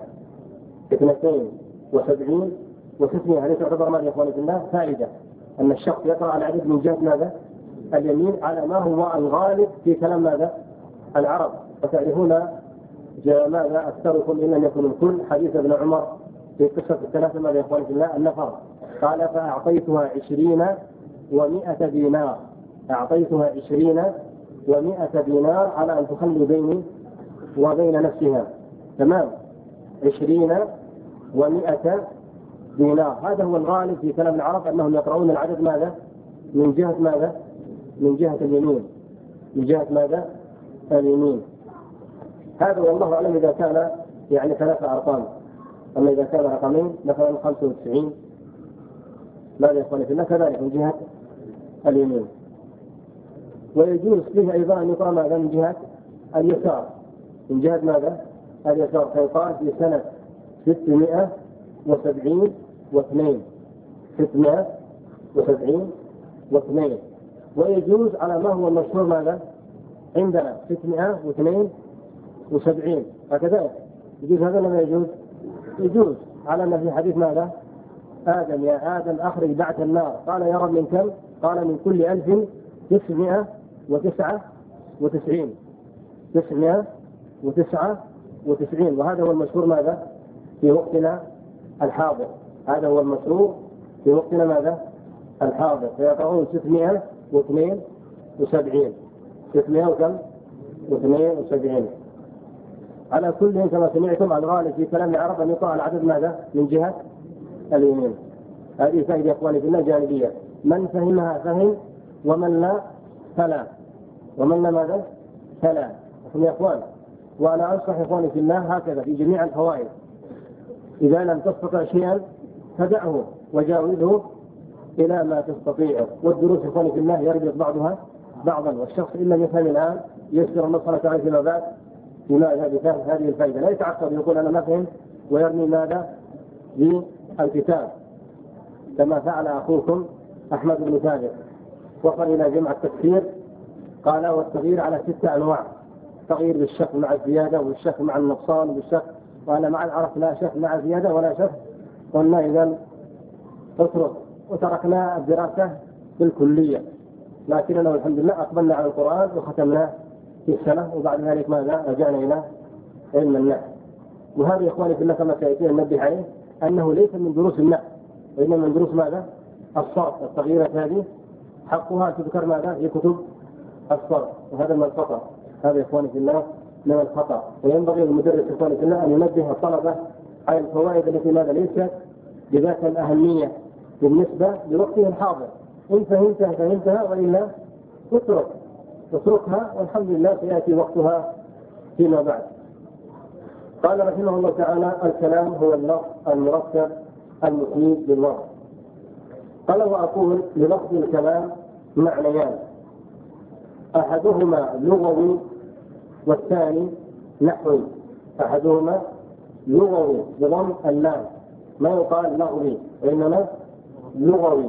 72 و600 هذه تعتبر ماذا يا إخواني بالله؟ فائدة أن الشخص يقرأ العدد من جهة ماذا؟ اليمين، على ما هو الغالب في كلام ماذا؟ العرب. وتعرفون ماذا أكثركم إن لم يكن الكل حديث ابن عمر في قصة الثلاثة ماذا يا إخواني بالله؟ النفر. قال: فأعطيتها 20 و100 دينار. أعطيتها 20 و100 دينار على أن تخلي بيني وبين نفسها. تمام، 20 و100 دينار. هذا هو الغالب في كلام العرب أنهم يقرؤون العدد ماذا؟ من جهة ماذا؟ من جهة اليمين. من جهة ماذا؟ اليمين. هذا والله أعلم إذا كان يعني 3 أرقام. أما إذا كان رقمين مثلا 95 ماذا يا إخواني في الله؟ كذلك من جهة اليمين. ويجوز فيه أيضا أن يقرأ ماذا؟ من جهة اليسار. من جهة ماذا؟ اليسار. فيقال في سنة 672 672. ويجوز على ما هو المشهور ماذا؟ عندنا 672 هكذا. يجوز هذا ولا لا يجوز؟ يجوز، على أن في حديث ماذا؟ آدم يا آدم أخرج بعث النار. قال: يا رب من كم؟ قال: من كل 1999. 999. وهذا هو المشهور ماذا؟ في وقتنا الحاضر. هذا هو المشهور في وقتنا ماذا؟ الحاضر. فيقرؤون 672. 672. على كل كما سمعتم الغالب في كلام العرب أن يقرأ العدد ماذا؟ من جهة اليمين. هذه فائدة يا إخواني في الله جانبية، من فهمها فهم، ومن لا فلا. ماذا؟ فلا. يا إخوان، وأنا أنصح إخواني في الله هكذا في جميع الفوائد: إذا لم تستطع شيئا فدعه وجاوزه إلى ما تستطيعه. والدروس إخواني في الله يربط بعضها بعضا، والشخص إن لم يفهم الآن يسر الله سبحانه وتعالى فيما بعد بفهم هذه الفائدة. لا يتعقد يقول أنا ما فهم ويرمي ماذا؟ للكتاب، كما فعل أخوكم أحمد بن ثابت. وصل إلى جمع التفسير قال: والتغيير على 6 أنواع: تغيير بالشك مع الزيادة، والشك مع النقصان، والشك. وأنا مع العرف لا شك مع زيادة ولا شك. قلنا إذا اترك، وتركنا الدراسة بالكلية، لكننا الحمد لله أقبلنا على القرآن وختمناه في السنة، وبعد ذلك ماذا؟ رجعنا إلى علم النحو. وهذا يا إخواني في الله كما سيأتي ننبه عليه أنه ليس من دروس النحو، وإنما من دروس ماذا؟ الصرف. التغييرات هذه حقها تذكر ماذا؟ في كتب الصرف، وهذا من الخطأ. هذا يا إخواني في الله من الخطأ. وينبغي للمدرس إخواني في الله أن ينبه الطلبة على الفوائد التي ماذا؟ ليست بذات الأهمية بالنسبة لوقته الحاضر. إن فهمتها وإلا اتركها، والحمد لله سيأتي وقتها فيما بعد. قال رحمه الله تعالى: الكلام هو اللفظ المركب المفيد للوصف. قال: وأقول للفظ الكلام معنيان: أحدهما لغوي والثاني نحوي. أحدهما لغوي بضم اللام، ما يقال لغوي وإنما لغوي،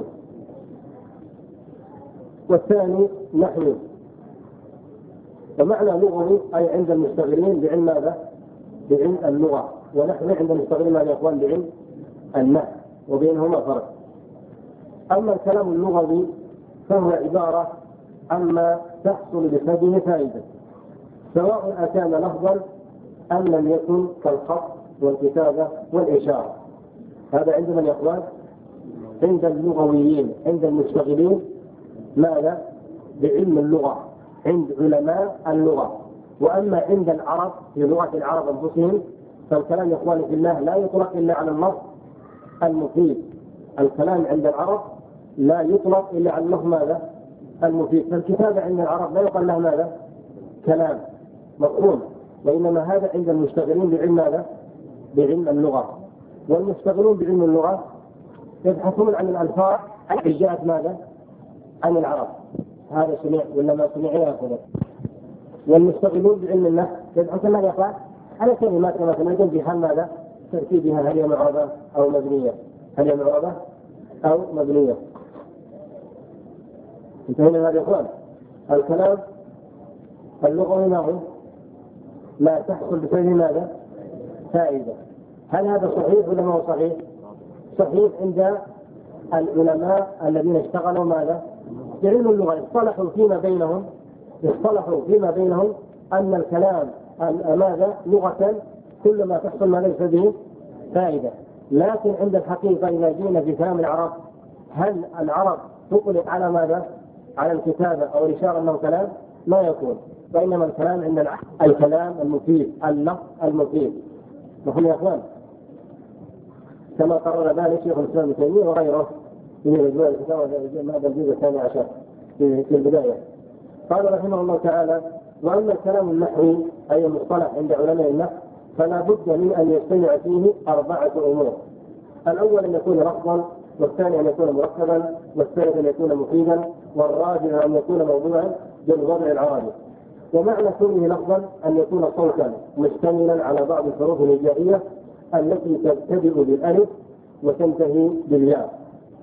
والثاني نحوي. ومعنى لغوي أي عند المشتغلين بعلم ماذا؟ بعلم اللغة. ونحوي عند المشتغلين ماذا يا إخوان؟ بعلم النحو وبينهما فرق. أما الكلام اللغوي فهو عبارة عما تحصل بسببه فائدة، سواء أكان لفظا أم لم يكن، كالخط والكتابة والإشارة. هذا عند من يقول؟ عند اللغويين، عند المشتغلين ماذا؟ بعلم اللغة، عند علماء اللغة. وأما عند العرب في لغة العرب أنفسهم فالكلام يا إخواني في الله لا يطلق إلا على النص المفيد. الكلام عند العرب لا يطلق إلا على اللفظ ماذا؟ المفيد. فالكتابة عند العرب لا يقال لها ماذا؟ كلام مفهوم. وإنما هذا عند المشتغلين بعلم ماذا؟ بعلم اللغة. والمشتغلون بعلم اللغة يبحثون عن الألفاظ التي جاءت ماذا؟ عن العرب. هذا سمع ولا ما سمع يأخذه. والمشتغلون بعلم النحو يبحثون ماذا يقال؟ على كلمات مثلا يجب في حال ماذا؟ ترتيبها هل هي معربة أو مبنية؟ هل هي معربة أو مبنية؟ انتهينا هذا يا إخوان. الكلام اللغوي معه ما تحصل بسبب ماذا؟ فائدة. هل هذا صحيح ولا ما هو صحيح؟ صحيح عند العلماء الذين اشتغلوا ماذا؟ بعلم اللغة، اصطلحوا فيما بينهم أن الكلام ماذا؟ لغة كل ما تحصل ما ليس به فائدة. لكن عند الحقيقة إذا جينا في كلام العرب هل العرب تطلق على ماذا؟ على الكتابة أو الإشارة أنه كلام؟ لا يكون. وإنما الكلام عند الكلام المفيد، اللفظ المفيد. نحن يا أخوان كما قرر ذلك شيخ الإسلام ابن تيمية وغيره من مجموع الفتاوى هذا الجزء 12 في البداية. قال رحمه الله تعالى: وأما الكلام النحوي أي المصطلح عند علماء النحو فلا بد من أن يجتمع فيه 4 أمور. الأول أن يكون لفظا، والثاني أن يكون مركبا، والثالث أن يكون مفيدا، والرابع أن يكون موضوعا بالوضع العربي. ومعنى كونه لفظا أن يكون صوتا مشتملا على بعض الحروف الهجائية التي تبتدئ بالألف وتنتهي بالياء.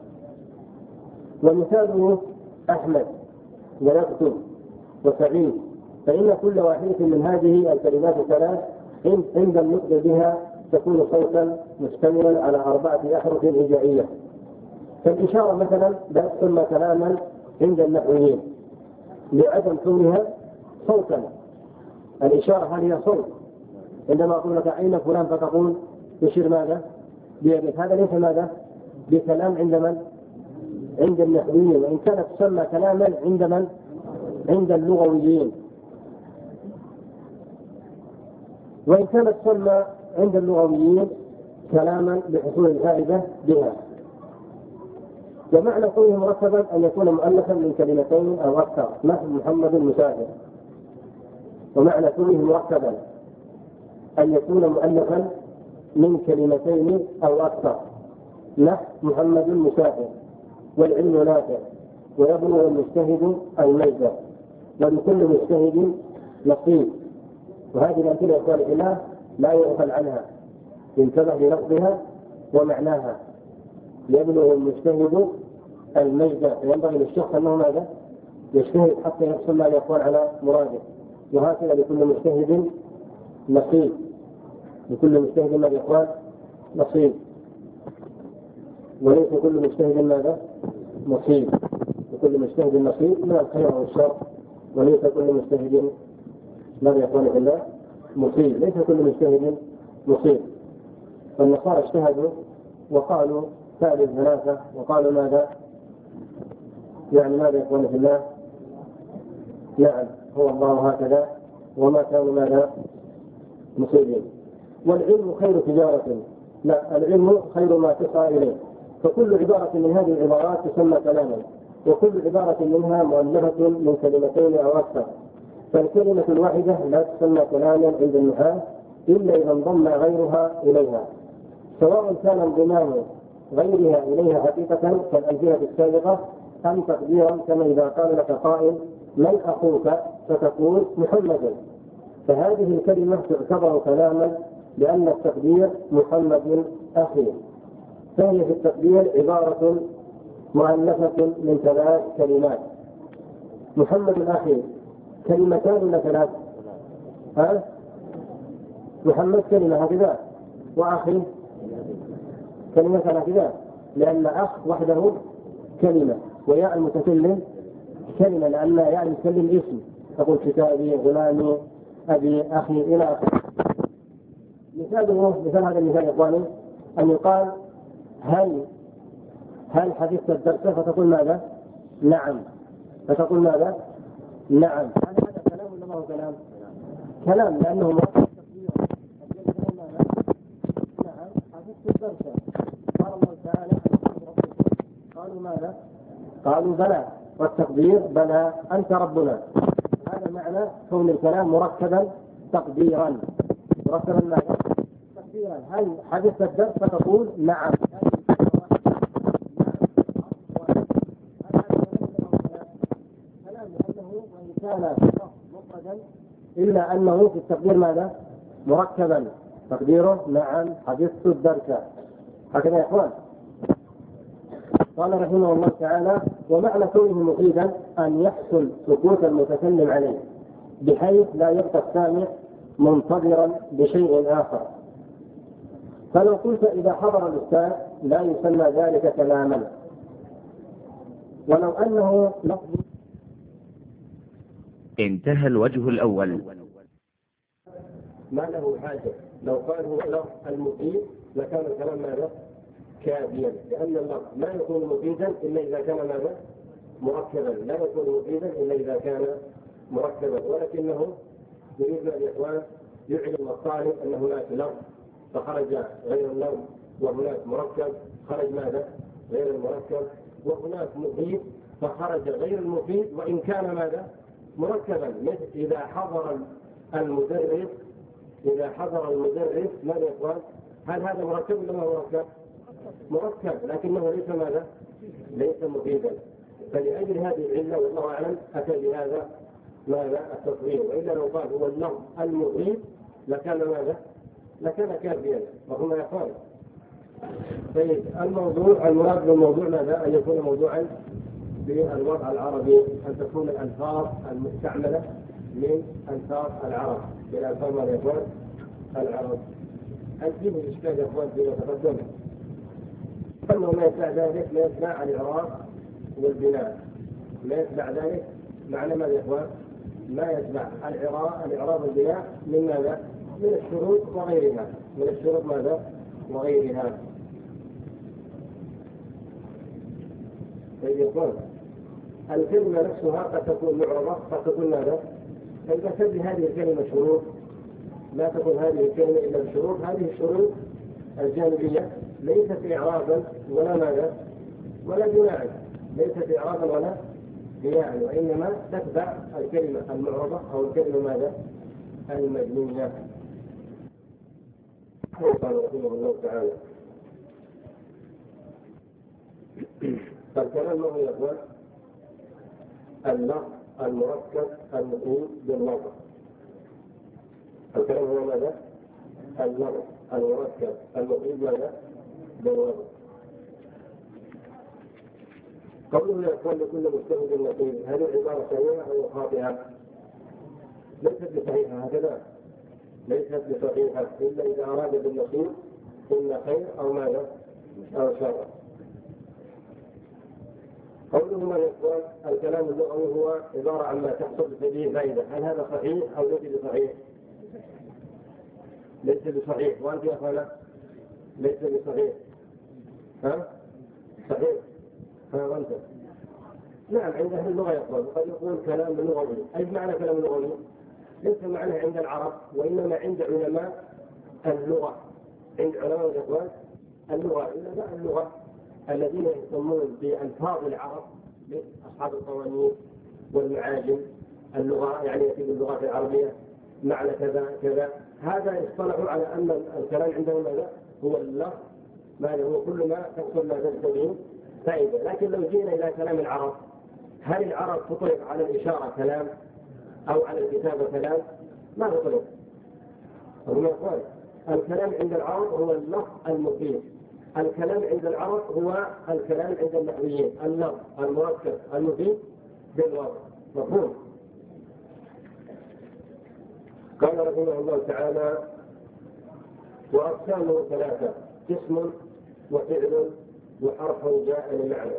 ومثاله أحمد ويكتب وسعيد، فإن كل واحدة من هذه الكلمات الثلاث عند النطق بها تكون صوتا مشتملا على 4 أحرف هجائية. فالإشارة مثلا لا تسمى كلاما عند النحويين لعدم كونها صوتا. الإشارة هل هي صوت؟ عندما أقول لك أين فلان فتقول تشير ماذا؟ بيدك. هذا ليس ماذا؟ بكلام عند من؟ عند النحويين. وإن كانت تسمى كلاما عند من؟ عند اللغويين. وإن كانت تسمى عند اللغويين كلاما بحصول الفائدة بها. ومعنى كونه مركبا أن يكون مؤلفا من كلمتين أو أكثر، مثل محمد مسافر. ومعنى كونه مركبا أن يكون مؤلفا من كلمتين أو أكثر، نحو محمد مسافر، والعلم نافع، ويبلغ المجتهد الميزة، ولكل مجتهد نصيب. وهذه الأمثلة يقال الله لا يغفل عنها، انتبه للفظها ومعناها. يبلغ المجتهد الميزة، ينبغي للشخص أنه ماذا؟ يجتهد حتى يحصل ما يقول على مراده. وهكذا لكل مجتهد نصيب، لكل مجتهد ما يقول نصيب، وليس كل مجتهد ماذا؟ مصيب. لكل مجتهد نصيب من الخير والشر، وليس كل مجتهد ماذا يقول الله؟ مصيب. ليس كل مجتهد مصيب. فالنصارى اجتهدوا وقالوا ثالث ثلاثة، وقالوا ماذا؟ يعني ماذا يقول الله؟ نعم هو الله هكذا، وما كانوا ماذا؟ مصيبين. والعلم خير تجارة، لا، العلم خير ما تسعى إليه. فكل عبارة من هذه العبارات تسمى كلاما، وكل عبارة منها مؤلفة من كلمتين أو أكثر. فالكلمة الواحدة لا تسمى كلاما عند النحاة إلا إذا انضم غيرها إليها، سواء كان انضمام غيرها إليها حقيقة كالأمثلة السابقة أم تقديرا، كما إذا قال لك قائل من أخوك فتقول محمد، فهذه الكلمة تعتبر كلاما لأن التقدير محمد أخي. فهي في التقدير عبارة مؤلفة من 3 كلمات. محمد أخي كلمتان ولا 3؟ محمد كلمة هكذا، وأخي كلمة ثلاثة، لأن أخ وحده كلمة، وياء المتكلم كلمة، لأن ياء المتكلم اسم، تقول كتابي، غلامي، أبي، أخي، إلى آخره. مثال هذا المثال يا إخواني أن يقال هل حفظت الدرس؟ فتقول ماذا؟ نعم. فتقول ماذا؟ نعم. هذا كلام ولا ما هو كلام؟ كلام، لأنه مركب تقدير. نعم حفظت الدرس. قال الله تعالى قالوا ماذا؟ قالوا بلى، والتقدير بلى أنت ربنا. هذا معنى كون الكلام مركبا تقديرا. مركبا ماذا؟ تقديرا. هل حفظت الدرس؟ فتقول نعم. كان مفردا إلا أنه في التقدير ماذا؟ مركبا، تقديره نعم حفظت الدرس. هكذا يا إخوان. قال رحمه الله تعالى: ومعنى كونه مفيدا أن يحصل سكوت المتكلم عليه بحيث لا يبقى السامع منتظرا بشيء آخر. فلو قلت إذا حضر الأستاذ لا يسمى ذلك كلاما، ولو أنه لفظ. انتهى الوجه الأول. ما له حاجة. لو قال هو لفظ المفيد لكان الكلام ماذا؟ كافيا، لأن اللفظ ما يكون مفيدا إلا إذا كان ماذا؟ مركبا. لا يكون مفيدا إلا إذا كان مركبا. ولكنه يريد الإخوان يعلم الطالب أن هناك لفظ فخرج غير اللفظ، وهناك مركب خرج ماذا؟ غير المركب، وهناك مفيد فخرج غير المفيد وإن كان ماذا؟ مركبا. مثل إذا حضر المدرس ماذا يقول؟ هل هذا مركب ولا ما مركب؟ مركب، لكنه ليس ماذا؟ ليس مفيدا. فلأجل هذه العلة والله أعلم أتى بهذا ماذا؟ التصوير. وإلا لو قال هو اللفظ المفيد لكان ماذا؟ لكان كافيا. وهم يقول طيب الموضوع المراد بالموضوع ماذا؟ أن يكون موضوعا بالوضع العربي، أن تكون الألفاظ المستعملة من ألفاظ العرب، من ألفاظ الإخوان العرب. أجيب الإشكال يا إخوان فيما تقدم أنه ما يتبع ذلك ما يتبع الإعراب والبناء، ما يتبع ذلك معنى ماذا يا إخوان؟ ما يتبع الإعراب والبناء من ماذا؟ من الشروط وغيرها. من الشروط ماذا؟ وغيرها. فيقول الكلمة نفسها قد تكون معربة، قد تكون ماذا؟ فإذا كان هذه الكلمة شروط لا تكون هذه الكلمة إلا بشروط. هذه الشروط الجانبية ليست إعرابا ولا ماذا؟ ولا بناء. ليست إعرابا ولا بناء، وإنما تتبع الكلمة المعربة أو الكلمة ماذا؟ المبنية. قال رحمه الله تعالى: فالكلام ما هو يا اخوان؟ اللفظ المركب المفيد بالنظر. الكلام هو ماذا؟ اللفظ المركب المفيد ماذا؟ بالنظر. قوله يا اخوان لكل مجتهد نصيب، هذه العبارة صحيحة أو خاطئة؟ ليست بصحيحة. هكذا ليست بصحيحة إلا إذا أراد بالنصيب إن خير أو ماذا؟ أو شر. قوله ما يقول الكلام اللغوي هو عبارة عن ما تحصل به فائدة، هل هذا صحيح أو ليس بصحيح؟ ليس بصحيح. وأنت يا أخوانا ليس بصحيح. ها؟ صحيح. ها وأنت؟ نعم عند أهل اللغة يقول، قد يقول كلام لغوي. أي معنى كلام لغوي؟ ليس معنى عند العرب وإنما عند علماء اللغة. عند علماء الإخوان اللغة، علماء اللغة الذين يهتمون بألفاظ العرب أصحاب القوانين والمعاجم اللغة، يعني في اللغات العربية معنى كذا كذا. هذا يصطلحوا على أن الكلام عندهم ماذا؟ هو اللفظ ماذا؟ هو كل ما تحصل ما تستوي فائدة. لكن لو جينا إلى كلام العرب، هل العرب تطلق على الإشارة كلام أو على الكتابة كلام؟ ما تطلق. هم يقول الكلام عند العرب هو اللفظ المفيد. الكلام عند العرب هو الكلام عند النحويين، اللفظ المركب المفيد بالوضع. مفهوم؟ قال رحمه الله تعالى: وأقسامه ثلاثة: قسم وفعل وحرف جاء لمعنى.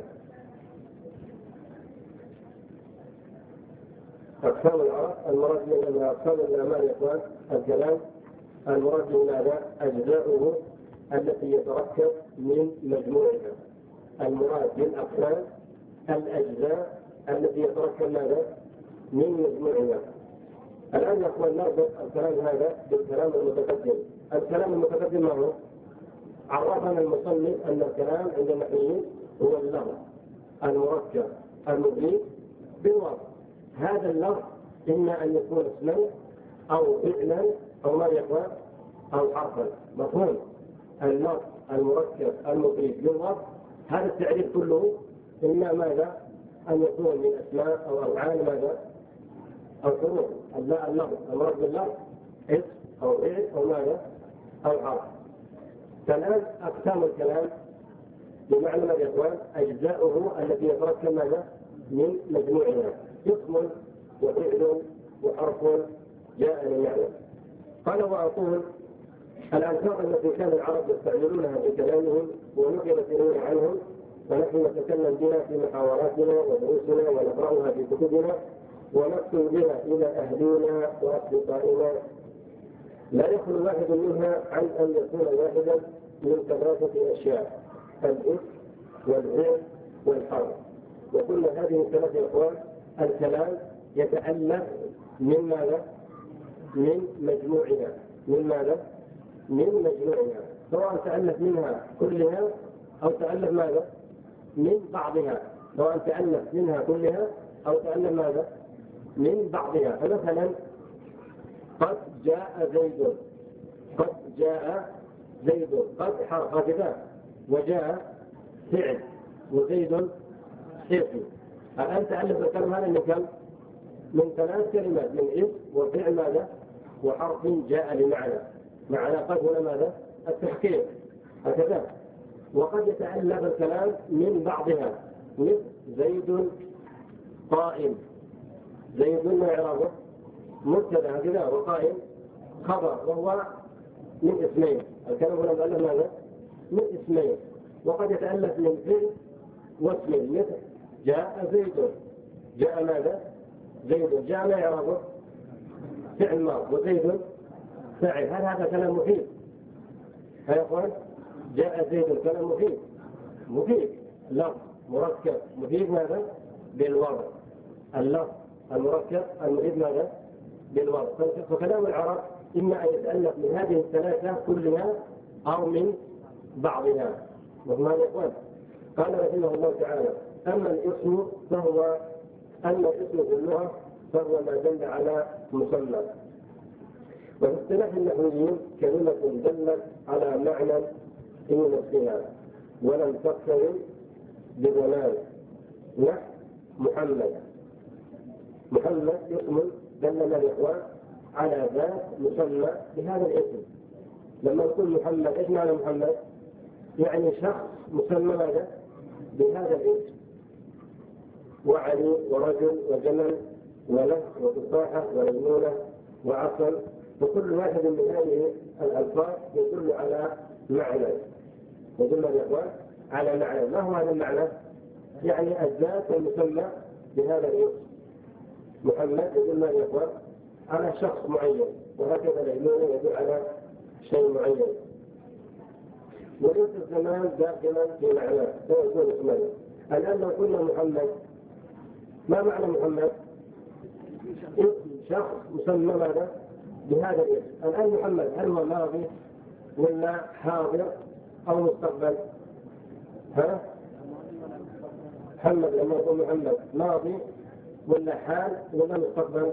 أقسام العرب المراد من أقسام الأعمال يا إخوان الكلام المراد من هذا أجزاؤه التي يتركب من مجموعها. المراد بالأقسام الأجزاء التي يتركب ماذا؟ من مجموعها. الآن يا إخوان نربط الكلام هذا بالكلام المتقدم. الكلام المتقدم ما هو؟ عرفنا المصنف أن الكلام عند النحويين هو اللفظ المركب المفيد بالوضع. هذا اللفظ إما أن يكون اسما أو فعلا أو ما يكون أو حرفا. مفهوم؟ اللفظ المركب المفيد بالوضع هذا التعريف كله إما ماذا؟ أن يكون من أسماء أو أفعال ماذا؟ أو حروف. اللفظ المركب باللفظ اسم أو فعل أو ماذا؟ أو حرف. فالآن أقسام الكلام بمعنى ما يا إخوان أجزاؤه التي يتركب ماذا؟ من مجموعها. اسم وفعل وحرف جاء لمعنى. قال وأقول الألفاظ التي كان العرب يستعملونها في كلامهم ونقلت إلينا عنهم ونحن نتكلم بها في محاوراتنا ودروسنا ونقرأها في كتبنا ونكتب بها إلى أهلنا وأصدقائنا لا يخلو واحد منها عن أن يكون واحدا من ثلاثة أشياء: الاسم والفعل والحرف. وكل هذه الثلاثة يا إخوان الكلام يتألف من ماذا؟ من مجموعها. من ماذا؟ من مجموعها، سواء تألف منها كلها أو تألف ماذا؟ من بعضها. سواء تألف منها كلها أو تألف ماذا؟ من بعضها. فمثلا قد جاء زيد، قد جاء زيد، قد حرف هكذا، وجاء فعل، وزيد اسم. الآن تألف الكلام هذا من كم؟ من ثلاث كلمات: من اسم وفعل ماذا؟ وحرف جاء لمعنى. معنى قد هنا ماذا؟ التحقيق هكذا. وقد يتألف الكلام من بعضها مثل زيد قائم. زيد ما إعرابه؟ مبتدأ هكذا، وقائم خبر، وهو من اسمين. الكلام هنا مؤلف ماذا؟ من اسمين. وقد يتألف من فعل واسم مثل جاء زيد. جاء ماذا؟ زيد. جاء ما إعرابه؟ فعل ماض، وزيد فاعل. هذا كلام مفيد. يا اخوان جاء زيد كلام مفيد. مفيد لفظ مركب مفيد ماذا؟ بالوضع. اللفظ المركب المفيد ماذا؟ بالوضع. فكلام العرب اما ان يتألف من هذه الثلاثه كلها او من بعضها. مفهوم يا اخوان؟ قال رحمه الله تعالى: اما الاسم في اللغه فهو ما دل على مسمى. وفي اصطلاح النحويين كلمة دلت على معنى في نفسها ولم تقترن بزمان. نحو محمد. محمد اسم دلنا الإخوان على ذات مسمى بهذا الاسم. لما نقول محمد ايش معنى محمد؟ يعني شخص مسمى ماذا؟ بهذا الاسم. وعلي ورجل وجمل وله وتفاحة ويمونة وعسل، وكل واحد من هذه الألفاظ يدل على معنى. يدل الإخوان على معنى. ما هو هذا المعنى؟ يعني الذات المسمى بهذا الاسم. محمد يدل الإخوان على شخص معين، وهكذا اليمونة يدل على شيء معين. وليس الزمان داخلا في معناه، سيكون اسما. الآن لو قلنا محمد، ما معنى محمد؟ اسم شخص مسمى ماذا؟ بهذا الاسم. الآن محمد هل هو ماضي ولا حاضر أو مستقبل؟ ها؟ محمد لما يقول محمد ماضي ولا حال ولا مستقبل؟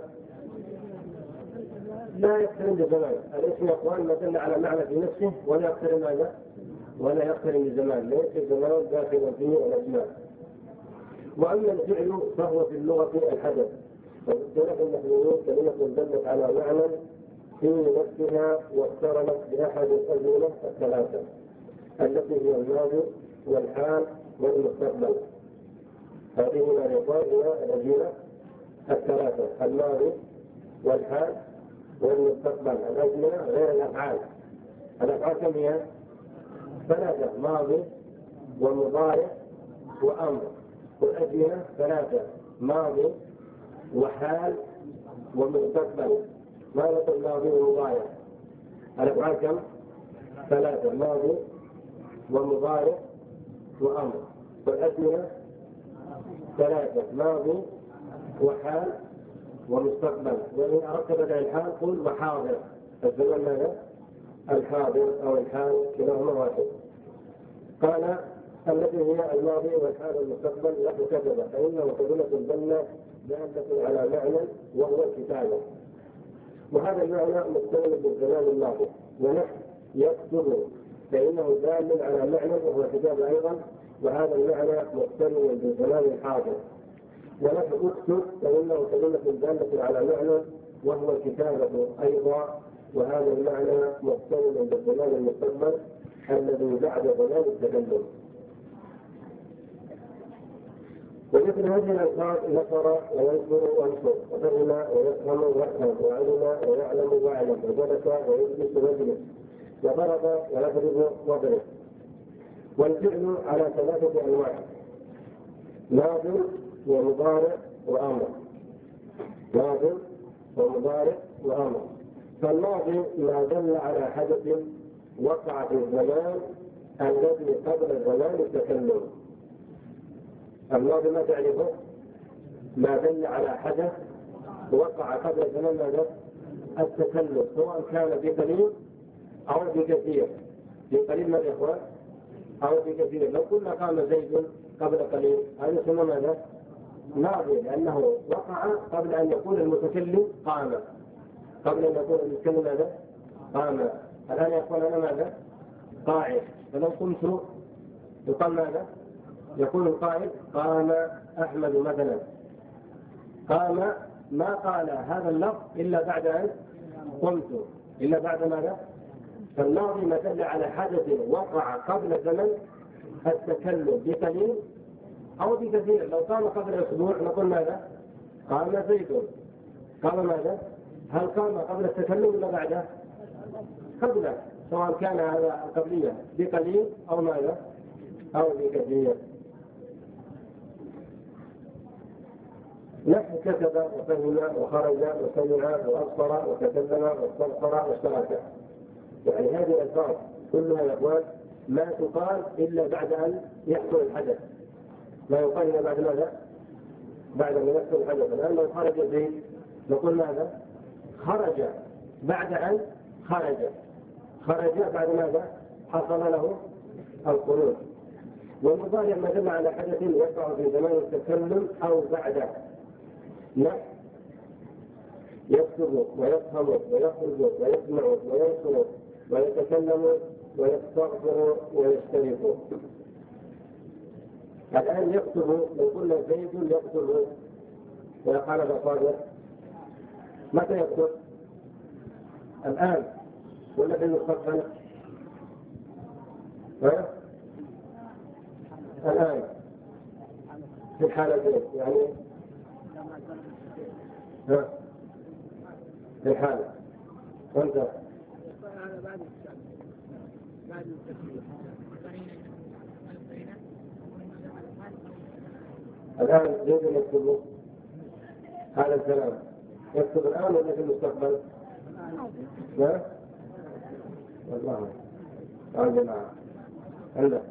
لا يقترن بزمان. الاسم يا اخوان ما دل على معنى في نفسه ولا يقترن ماذا؟ ولا يقترن بزمان. ليس الزمان داخلا فيه الاسماء. واما الفعل فهو في اللغه الحدث. واصطلاح النحويين كلمه دلت على معنى في نفسها واقترنت بأحد الأزمنة الثلاثة التي هي الماضي والحال والمستقبل. هذه ما يقال هي الأزمنة الثلاثة: الماضي والحال والمستقبل. الأزمنة غير الأفعال. الأفعال كم هي؟ ثلاثة ماضي ومضارع وأمر، والأزمنة ثلاثة ماضي وحال ومستقبل. ما نقول ماضي ومضارع، الأفعال كم؟ ثلاثة ماضي ومضارع وأمر، والأزمنة ثلاثة ماضي وحال ومستقبل. وإن أردت بدأ الحال قل وحاضر، الزمن ماذا؟ الحاضر أو الحال كلاهما واحد. قال التي هي الماضي والحال والمستقبل له كتب، فإنه كلمة الجنة دالة على معنى وهو الكتابة، وهذا المعنى مستند بالزمان الماضي. ونحن يكتب فإنه دال على معنى وهو الكتابة أيضا، وهذا المعنى مستند بالزمان الحاضر. ونحن اكتب فإنه كلمة دالة على معنى وهو الكتابة أيضا، وهذا المعنى مستند بالزمان المستقبل الذي بعد زمان التكلم. ومثل هذه الألفاظ نصر وينصر وانصر، وفهم ويفهم ويفهم، وعلم ويعلم ويعلم، وجلس ويجلس ويجلس، وضرب ويضرب واضرب. والفعل على ثلاثة أنواع: ماضي ومضارع وأمر. ماضي ومضارع وأمر. فالماضي ما دل على حدث وقع في الزمان الذي قبل زمان التكلم. الماضي ما تعرفه؟ ما دل على حدث وقع قبل زمان ماذا؟ التكلم، سواء كان بقليل أو بكثير. بقليل ما يا إخوان؟ أو بكثير. لو قلنا قام زيد قبل قليل هذا يسمى ماذا؟ ماضي، لأنه وقع قبل أن يقول المتكلم قام. قبل أن يقول المتكلم ماذا؟ قام. الآن يقول أنا ماذا؟ قاعد. فلو قمت يقال ماذا؟ يقول القائل قام أحمد مثلا. قام ما قال هذا اللفظ إلا بعد أن قمت، إلا بعد ماذا؟ فالماضي ما دل على حدث وقع قبل زمن التكلم بقليل أو بكثير. لو قام قبل أسبوع نقول ماذا؟ قام زيد. قام ماذا؟ هل قام قبل التكلم ولا بعده؟ قبله، سواء كان هذا قبلية بقليل أو ماذا؟ أو بكثير. نحن كتب وفهم وخرج وسمع وأبصر وتكلم واستبصر واشترك. يعني هذه الألفاظ كلها يا إخوان ما تقال إلا بعد أن يحصل الحدث. ما يقال إلا بعد ماذا؟ بعد أن يحصل الحدث. الآن لو خرج زيد نقول ماذا؟ خرج بعد أن خرج. خرج بعد ماذا؟ حصل له الخروج. والمضارع ما دل على حدث يقع في زمان التكلم أو بعده. نحن يكتب ويفهم ويخرج ويسمع وينصر ويتكلم ويستغفر ويشترك. الآن يكتب، يقول زيد يكتب ويقال بصادر. متى يكتب؟ الآن ولا في المستقبل؟ الآن في الحالتين، يعني في الحالة وانت الآن زيد يكتب هذا الكلام، يكتب الآن ولا في المستقبل؟ لا؟ والله تعال جماعة عندك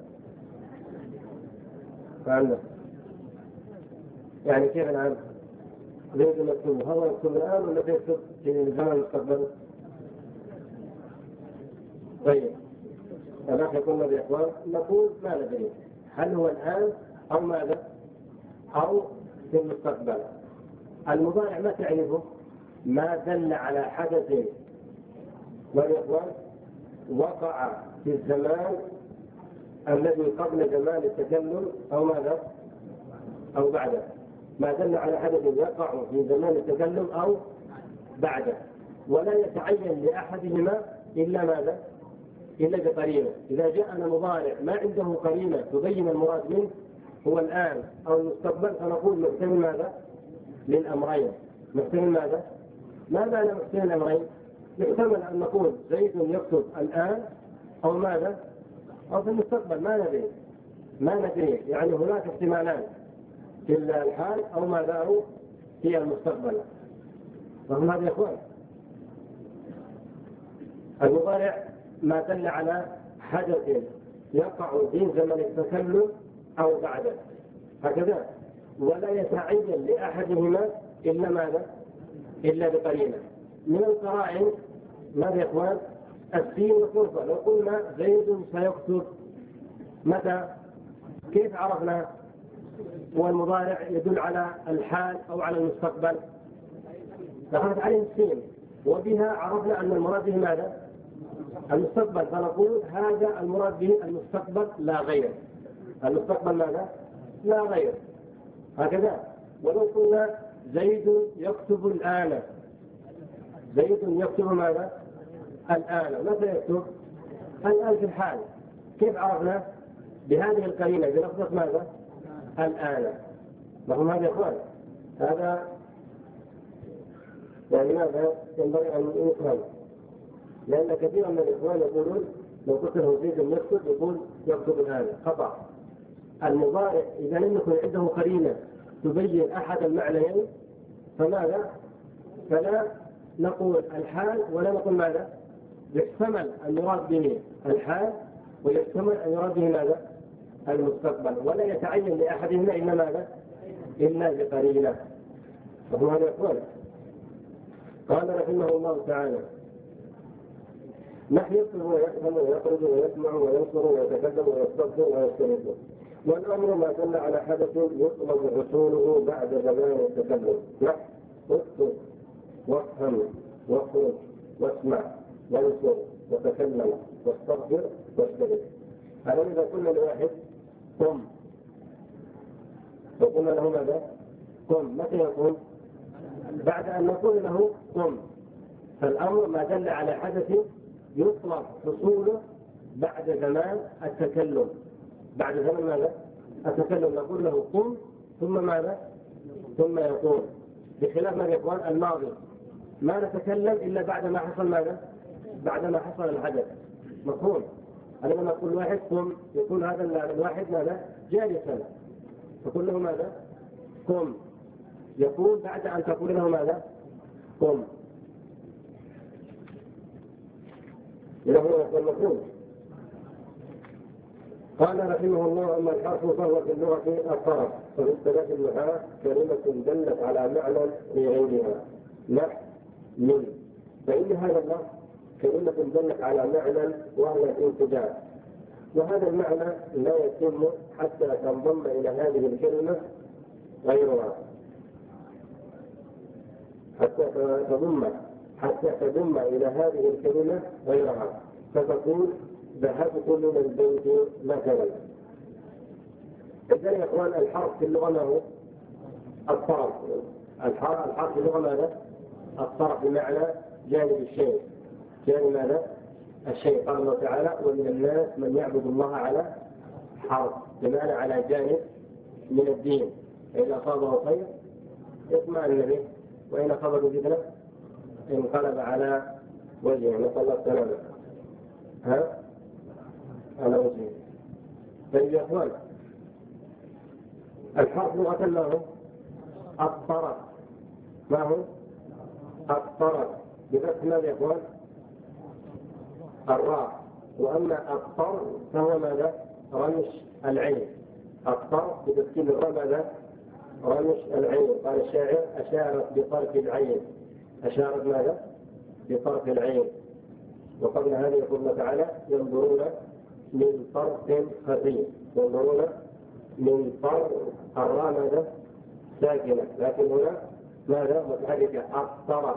فعندك يعني كيف الآن؟ زيد يكتب هو يكتب الآن ولا يكتب في زمن المستقبل؟ طيب فنحن قلنا بإخوان نقول ما ندري هل هو الآن أو ماذا؟ أو في المستقبل. المضارع ما تعرفه؟ ما دل على حدث والإخوان وقع في الزمان الذي قبل زمان التكلم أو ماذا؟ أو بعده. ما دل على حدث يقع في زمان التكلم أو بعده، ولا يتعين لأحدهما إلا ماذا؟ إلا بقرينة. إذا جاءنا مضارع ما عنده قرينة تبين المراد منه هو الآن أو المستقبل فنقول محتمل ماذا؟ للأمرين. محتمل ماذا؟ ما معنى محتمل الأمرين؟ يحتمل أن نقول زيد يكتب الآن أو ماذا؟ أو في المستقبل ما ندري يعني هناك احتمالان في الحال أو ماذا أو في المستقبل. فهم هذا يا إخوان. المضارع ما دل على حدث يقع في زمن التكلم أو بعده هكذا، ولا يتعين لأحدهما إلا ماذا؟ إلا بقرينة من القرائن. ماذا يا إخوان؟ السين والفرصة. لو قلنا زيد سيكتب متى، كيف عرفنا والمضارع يدل على الحال أو على المستقبل؟ دخلت عليه السين وبها عرفنا أن المراد به ماذا؟ المستقبل، فنقول هذا المراد به المستقبل لا غير. المستقبل ماذا؟ لا غير هكذا. ولو قلنا زيد يكتب الآن، زيد يكتب ماذا؟ الآن. متى يكتب؟ الآن في الحال. كيف عرفنا؟ بهذه القرينة بلفظة ماذا؟ الآن. وهم هذا يا إخوان. هذا يعني ماذا ينبغي أن يفهم، لأن كثيرا من الإخوان يقولون لو قلت له زيد يكتب يقول يكتب الآن، خطأ. المضارع إذا لم يكن عنده قرينة تبين أحد المعنيين فماذا؟ فلا نقول الحال ولا نقول ماذا؟ يحتمل أن يراد به الحال ويحتمل أن يراد به ماذا؟ المستقبل، ولا يتعين لأحدهما إلا ماذا؟ إلا بقرينة. وهو هذا يقول. قال رحمه الله تعالى: نحن يكتب ويفهم ويخرج ويسمع وينصر ويتكلم ويستغفر ويستنكر، والأمر ما دل على حدث يطلب حصوله بعد زمان التكلم. نحن اكتب وافهم واخرج واسمع وانصر وتكلم واستغفر واستنكر. هذا إذا قلنا لواحد قم وقلنا له ماذا؟ قم. متى يقوم؟ بعد أن نقول له قم. فالأمر ما دل على حدث يطلب حصوله بعد زمان التكلم. بعد زمان ماذا؟ التكلم. نقول له قم ثم ماذا؟ ثم يقوم. بخلاف ما يقول الماضي ما نتكلم إلا بعد ما حصل ماذا؟ بعد ما حصل الحدث. مفهوم؟ أنا لما أقول واحد قم يقول هذا الواحد ماذا؟ جالسا، تقول له ماذا؟ قم. يقول بعد أن تقول له ماذا؟ قم. إذا هو المفهوم. قال رحمه الله: أما الحرف فهو في اللغة الطرف، وفي اصطلاح النحاة كلمة دلت على معنى في غيرها. نحو من، فإن هذا اللفظ كلمة دلت على معنى وهو الانتداب، وهذا المعنى لا يتم حتى تنضم إلى هذه الكلمة غيرها، حتى تضم إلى هذه الكلمة غيرها، فتقول ذهبت من البيت مثلا. إذن يا إخوان الحرف في اللغة ما هو؟ الطرف. الحرف في اللغة ماذا؟ الطرف بمعنى جانب الشيء. جانب ماذا؟ الشيء. قال الله تعالى: ومن الناس من يعبد الله على حرف، بمعنى على جانب من الدين. إذا أصابه خير اطمأن به، وإن أصابه فتنة انقلب على وجهه، نسأل الله السلامة. على وجهه. طيب يا إخوان، الحرف لغة ما هو؟ الطرف. ما هو؟ الطرف بفتح ماذا يا إخوان؟ الراء. وأما الطرف فهو ماذا؟ رمش العين. الطرف بتسكين الراء ماذا؟ رمش العين. قال الشاعر: أشارت بطرف العين. أشارت ماذا؟ بطرف العين. وقبل هذا يقول الله تعالى: ينظرون من طرف خفي. ينظرون من طرف. الراء ماذا؟ ساكنة، لكن هنا ماذا؟ متحركة. الطرف.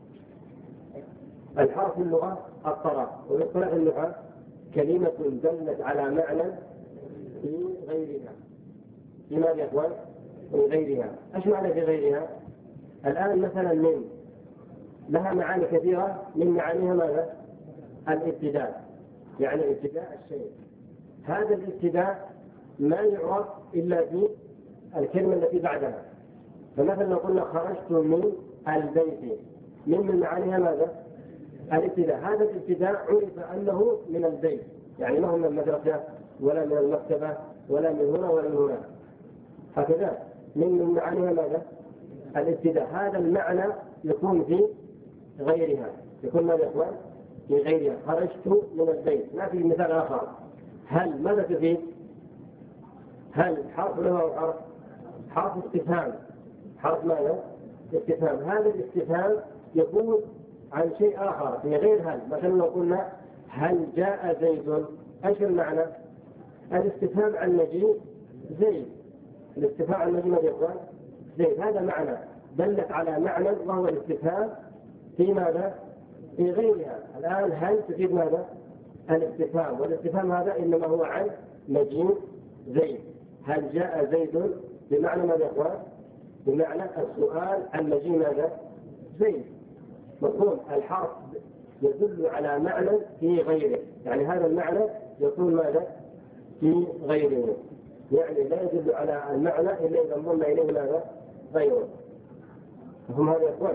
الحرف في اللغة الطرف، وفي اصطلاح اللغة كلمة دلت على معنى في غيرها. لماذا يا إخوان؟ في غيرها. ايش معنى في غيرها؟ الآن مثلا من لها معاني كثيرة، من معانيها ماذا؟ الابتداء، يعني ابتداء الشيء. هذا الابتداء ما يعرف إلا في الكلمة التي بعدها. فمثلا لو قلنا خرجت من البيت، من معانيها ماذا؟ الابتداء. هذا الابتداء عرف أنه من البيت، يعني ما هو من المدرسة ولا من المكتبة ولا من هنا ولا من هنا. هكذا من معانيها ماذا؟ الابتداء. هذا المعنى يكون في غيرها، يكون ماذا يا إخوان؟ في غيرها. خرجت من البيت. ما في مثال آخر. هل ماذا تفيد؟ هل حرف له أو حرف؟ حرف استفهام. حرف ماذا؟ استفهام. هذا الاستفهام يكون عن شيء آخر في غير هل. مثلا لو قلنا هل جاء زيد، ايش المعنى؟ الاستفهام عن مجيء زيد. الاستفهام عن مجيء ماذا يقول؟ زيد. هذا معنى دلت على معنى وهو الاستفهام في ماذا؟ في غيرها. الآن هل تفيد ماذا؟ الاستفهام، والاستفهام هذا إنما هو عن مجيء زيد. هل جاء زيد بمعنى ماذا يقول؟ بمعنى السؤال عن مجيء ماذا؟ زيد. مفهوم؟ الحرف يدل على معنى في غيره، يعني هذا المعنى يكون ماذا؟ في غيره، يعني لا يدل على المعنى إلا إذا انضم إليه ماذا؟ غيره. هم هذا يقول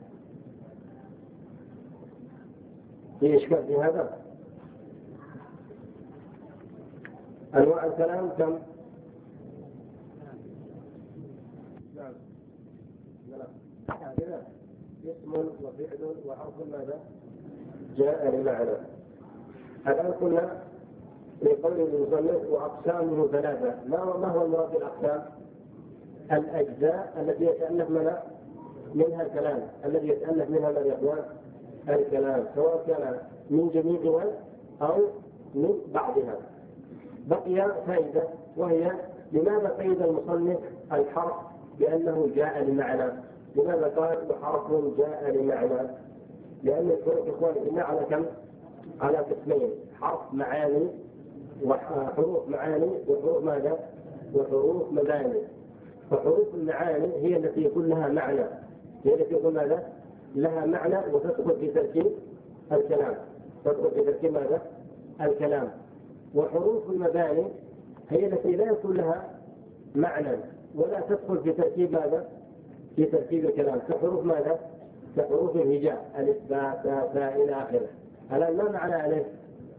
في إشكال في هذا؟ أنواع الكلام كم؟ نعم. هكذا اسم وفعل وحرف ماذا؟ جاء لمعنى. الآن كنا في قول المصنف وأقسامه ثلاثة. ما هو المراد بالأقسام؟ الأجزاء التي يتألف منها الكلام، الذي يتألف منها ما يقوى الكلام، سواء كان من جميعها أو من بعضها. بقي فائدة، وهي لماذا قيد المصنف الحرف بأنه جاء لمعنى؟ لماذا قال وحرف جاء لمعنى؟ لأن الحروف إخواني إنها على كم؟ على قسمين: حرف معاني وحروف معاني وحروف ماذا؟ وحروف مباني. فحروف المعاني هي التي يكون لها معنى، هي التي يكون ماذا؟ لها معنى وتدخل في تركيب الكلام، تدخل في تركيب ماذا؟ الكلام. وحروف المباني هي التي لا يكون لها معنى ولا تدخل في تركيب ماذا؟ في تركيب الكلام، كحروف ماذا؟ كحروف الهجاء، ألف باء تاء ثاء إلى آخره. الآن ما معنى ألف؟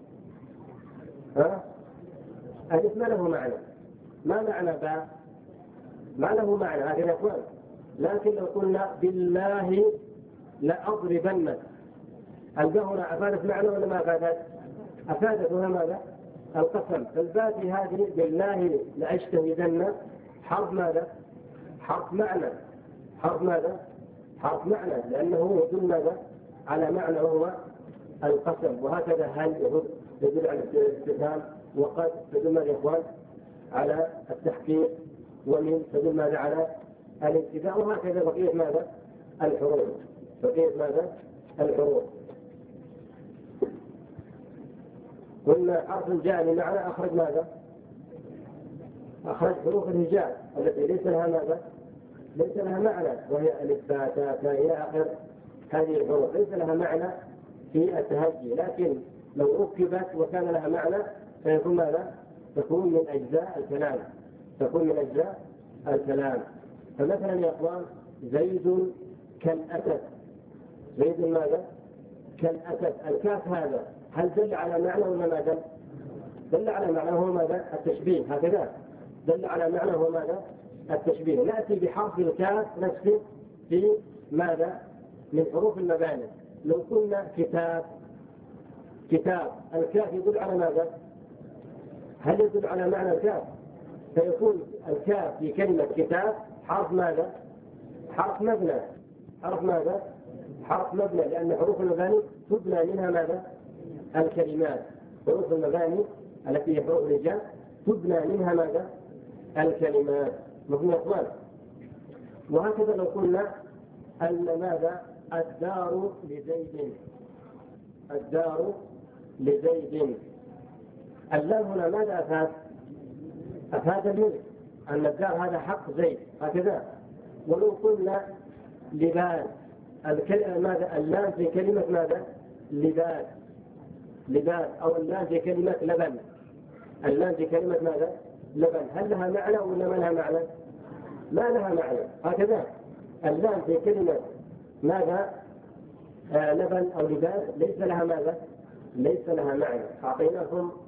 ألف ما له معنى. ما معنى باء؟ ما له معنى، هذا يقول. لكن لو قلنا بالله لأضربنك، الباء هنا أفادت معنى ولا ما أفادت؟ أفادت هنا ماذا؟ القسم. فالباء في هذه بالله لأجتهدن حرف ماذا؟ حرف معنى. حرف ماذا؟ حرف معنى، لأنه يدل ماذا؟ على معنى وهو القسم. وهكذا هل يدل على الاستفهام، وقد تدل ماذا يا إخوان؟ على التحقيق، ومن تدل ماذا؟ على الابتداء. وهكذا بقية ماذا؟ الحروف. بقية ماذا؟ الحروف. قلنا حرف جاء لمعنى أخرج ماذا؟ أخرج حروف الهجاء التي ليس لها ماذا؟ ليس لها معنى، وهي ألف باء تاء ثاء إلى آخر هذه الحروف، ليس لها معنى في التهجي. لكن لو ركبت وكان لها معنى فيكون ماذا؟ تكون من أجزاء الكلام، تكون من أجزاء الكلام. فمثلا يا أخوان زيد كالأسد. زيد ماذا؟ كالأسد. الكاف هذا هل دل على معنى ولا ما دل؟ دل على معنى، هو ماذا؟ التشبيه. هكذا دل على معنى، هو ماذا؟ التشبيه. نأتي بحرف الكاف نفسه في ماذا؟ من حروف المباني. لو قلنا كتاب، كتاب، الكاف يدل على ماذا؟ هل يدل على معنى الكاف؟ فيكون الكاف في كلمة كتاب حرف ماذا؟ حرف مبنى. حرف ماذا؟ حرف مبنى، لأن حروف المباني تبنى منها ماذا؟ الكلمات. حروف المباني التي هي حروف الهجاء تبنى منها ماذا؟ الكلمات. مفهوم يا اخوان؟ وهكذا لو قلنا أن ماذا؟ الدار لزيد. الدار لزيد. اللام هنا ماذا أفاد؟ أفاد الملك، أن الدار هذا حق زيد. هكذا. ولو قلنا لباس، الكلمة ماذا؟ اللام في كلمة ماذا؟ لباس. لباس. أو اللام في كلمة لبن. اللام في كلمة ماذا؟ لبن. هل لها معنى ولا ما لها معنى؟ ما لها معنى. هكذا اللام في كلمة ماذا؟ لبن أو لباس ليس لها ماذا؟ ليس لها معنى. أعطيناكم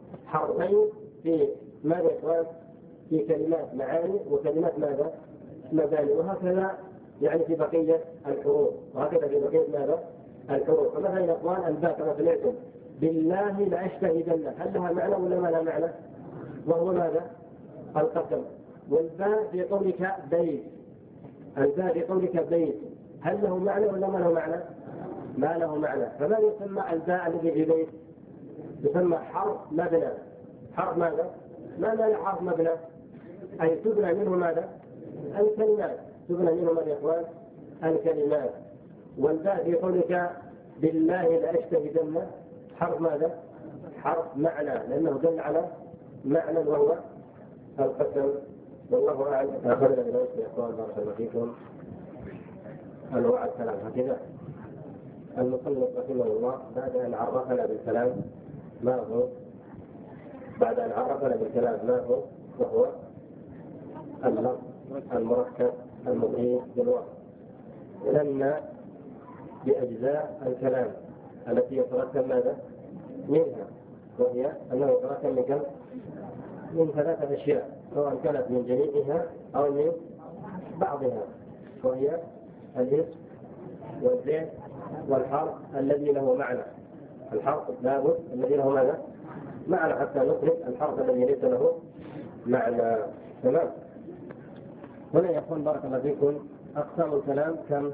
حرفين في ماذا يقال في كلمات معاني وكلمات ماذا مباني، وهكذا يعني في بقية الحروف، وهكذا في بقية ماذا الحروف. فمثلا يقال الباء كما سمعتم بالله لأشتهدن، هل لها معنى ولا ما لها معنى؟ وهو ماذا القسم. والباء في قولك بيت، الباء في قولك بيت هل له معنى ولا ما له معنى؟ ما له معنى. فما يسمى الباء الذي في بيت؟ يسمى حرف مبنى. حرف ماذا؟ ما معنى حرف مبنى؟ أي تبنى منه ماذا؟ الكلمات، تبنى منه ماذا يا إخوان؟ الكلمات. والباء في قولك بالله لأشتهدن حرف ماذا؟ حرف معنى، لأنه دل على معنى وهو القسم. والله أعلم. أخذنا بنفس يا إخوان بارك الله فيكم أنواع الكلام. هكذا المصنف رحمه الله بعد أن عرفنا بالكلام ما هو، بعد أن عرفنا بالكلام ما هو، وهو اللفظ المركب المقيم بالوقت، لما بأجزاء الكلام التي يتركب ماذا منها، وهي أنه يتركب من كم؟ من ثلاثة أشياء، سواء كانت من جميعها أو من بعضها، وهي الاسم والفعل والحرف الذي له معنى. الحرف لابد الذي له معنى معنى حتى نخرج الحرف الذي ليس له معنى. تمام. هنا يقول بارك الله فيكم أقسام الكلام كم؟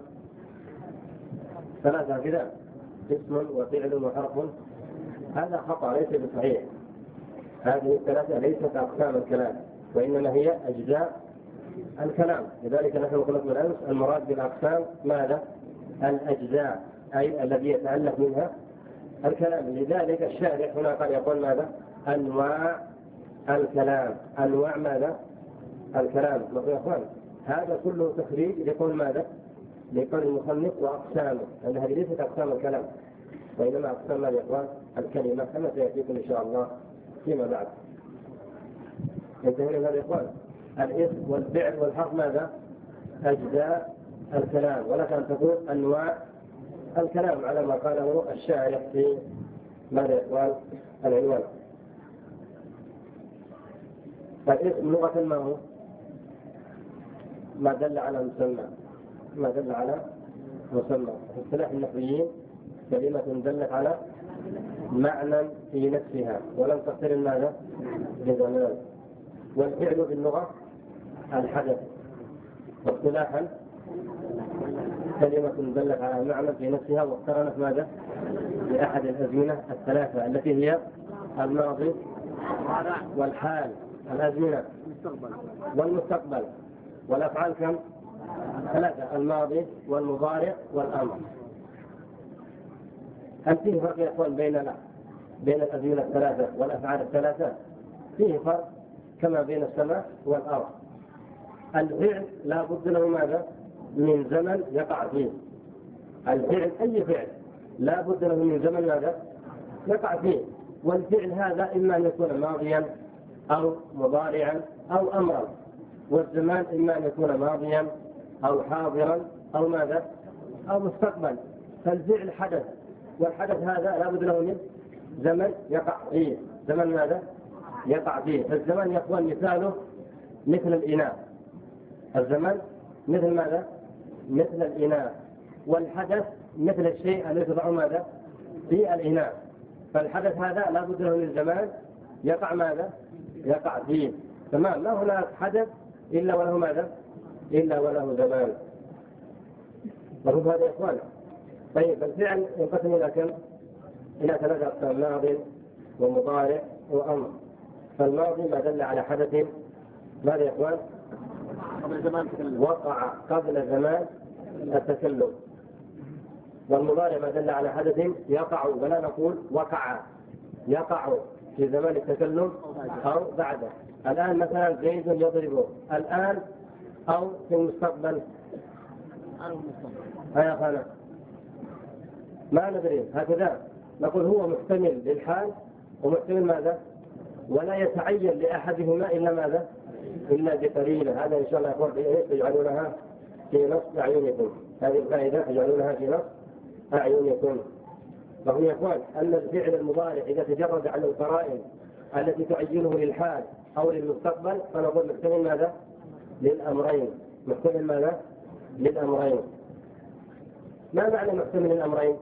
ثلاثة كذا، اسم وفعل وحرف. هذا خطأ ليس بصحيح. هذه الثلاثة ليست أقسام الكلام، وإنما هي أجزاء الكلام. لذلك نحن قلنا بالأمس المراد بالأقسام ماذا؟ الأجزاء، أي الذي يتألف منها الكلام. لذلك الشارح هنا قال يقول ماذا؟ أنواع الكلام. أنواع ماذا؟ الكلام. يا أخوان هذا كله تخريج لقول ماذا؟ لقول المصنف وأقسامه، أن هذه ليست أقسام الكلام، وإنما أقسام ماذا يا أخوان؟ الكلمة، كما سيأتيكم إن شاء الله فيما بعد. ينتهي هذا يا إخوان الاسم والفعل والحرف ماذا؟ أجزاء الكلام. ولك أن تقول أنواع الكلام على ما قاله الشاعر في ماذا يا إخوان العنوان. فالاسم لغة ما هو؟ ما دل على مسمى، ما دل على مسمى. في اصطلاح النحويين كلمة دلت على معنى في نفسها ولم تقترن ماذا؟ بزمان. والفعل في اللغة الحدث، واصطلاحا كلمة دلت على معنى في نفسها واقترنت ماذا؟ بأحد الأزمنة الثلاثة التي هي الماضي والحال، الأزمنة والمستقبل. والأفعال كم؟ ثلاثة، الماضي والمضارع والأمر. هل فيه فرق يا إخوان بين الأزمنة الثلاثة والأفعال الثلاثة؟ فيه فرق كما بين السماء والأرض. الفعل لا بد له ماذا؟ من زمن يقع فيه. الفعل أي فعل لا بد له من زمن ماذا؟ يقع فيه. والفعل هذا إما أن يكون ماضيا أو مضارعا أو أمرا، والزمان إما أن يكون ماضيا أو حاضرا أو ماذا؟ أو مستقبل. فالفعل حدث، والحدث هذا لا بد له من زمن يقع فيه. زمن ماذا؟ يقع فيه. فالزمن يكون مثاله مثل الإناء. الزمن مثل ماذا؟ مثل الإناء. والحدث مثل الشيء الذي يضع ماذا؟ في الإناء. فالحدث هذا لا بد له من زمان يقع ماذا؟ يقع فيه. تمام. لا هناك حدث إلا وله ماذا؟ إلا وله زمان. مفهوم هذا يا إخوان؟ طيب الفعل ينقسم إلى كم؟ إلى ثلاثة أقسام: ماضي ومضارع وأمر. فالماضي ما دل على حدث ماذا يا إخوان؟ وقع قبل زمان التكلم. والمضارع ما دل على حدث يقع، ولا نقول وقع، يقع في زمان التكلم أو بعده. الآن مثلا زيد يضربه الآن أو في المستقبل. هيا خانا ما ندري. هكذا نقول هو محتمل للحال ومحتمل ماذا؟ ولا يتعين لأحدهما إلا ماذا؟ إلا بقرينة. هذا إن شاء الله يقول يجعلونها في نص أعينكم. هذه الفائدة يجعلونها في نص أعينكم. فهم يقول أن الفعل المضارع إذا تجرد عن القرائن التي تعينه للحال أو للمستقبل فنقول محتمل ماذا؟ للأمرين. محتمل ماذا؟ للأمرين. ما معنى محتمل للأمرين؟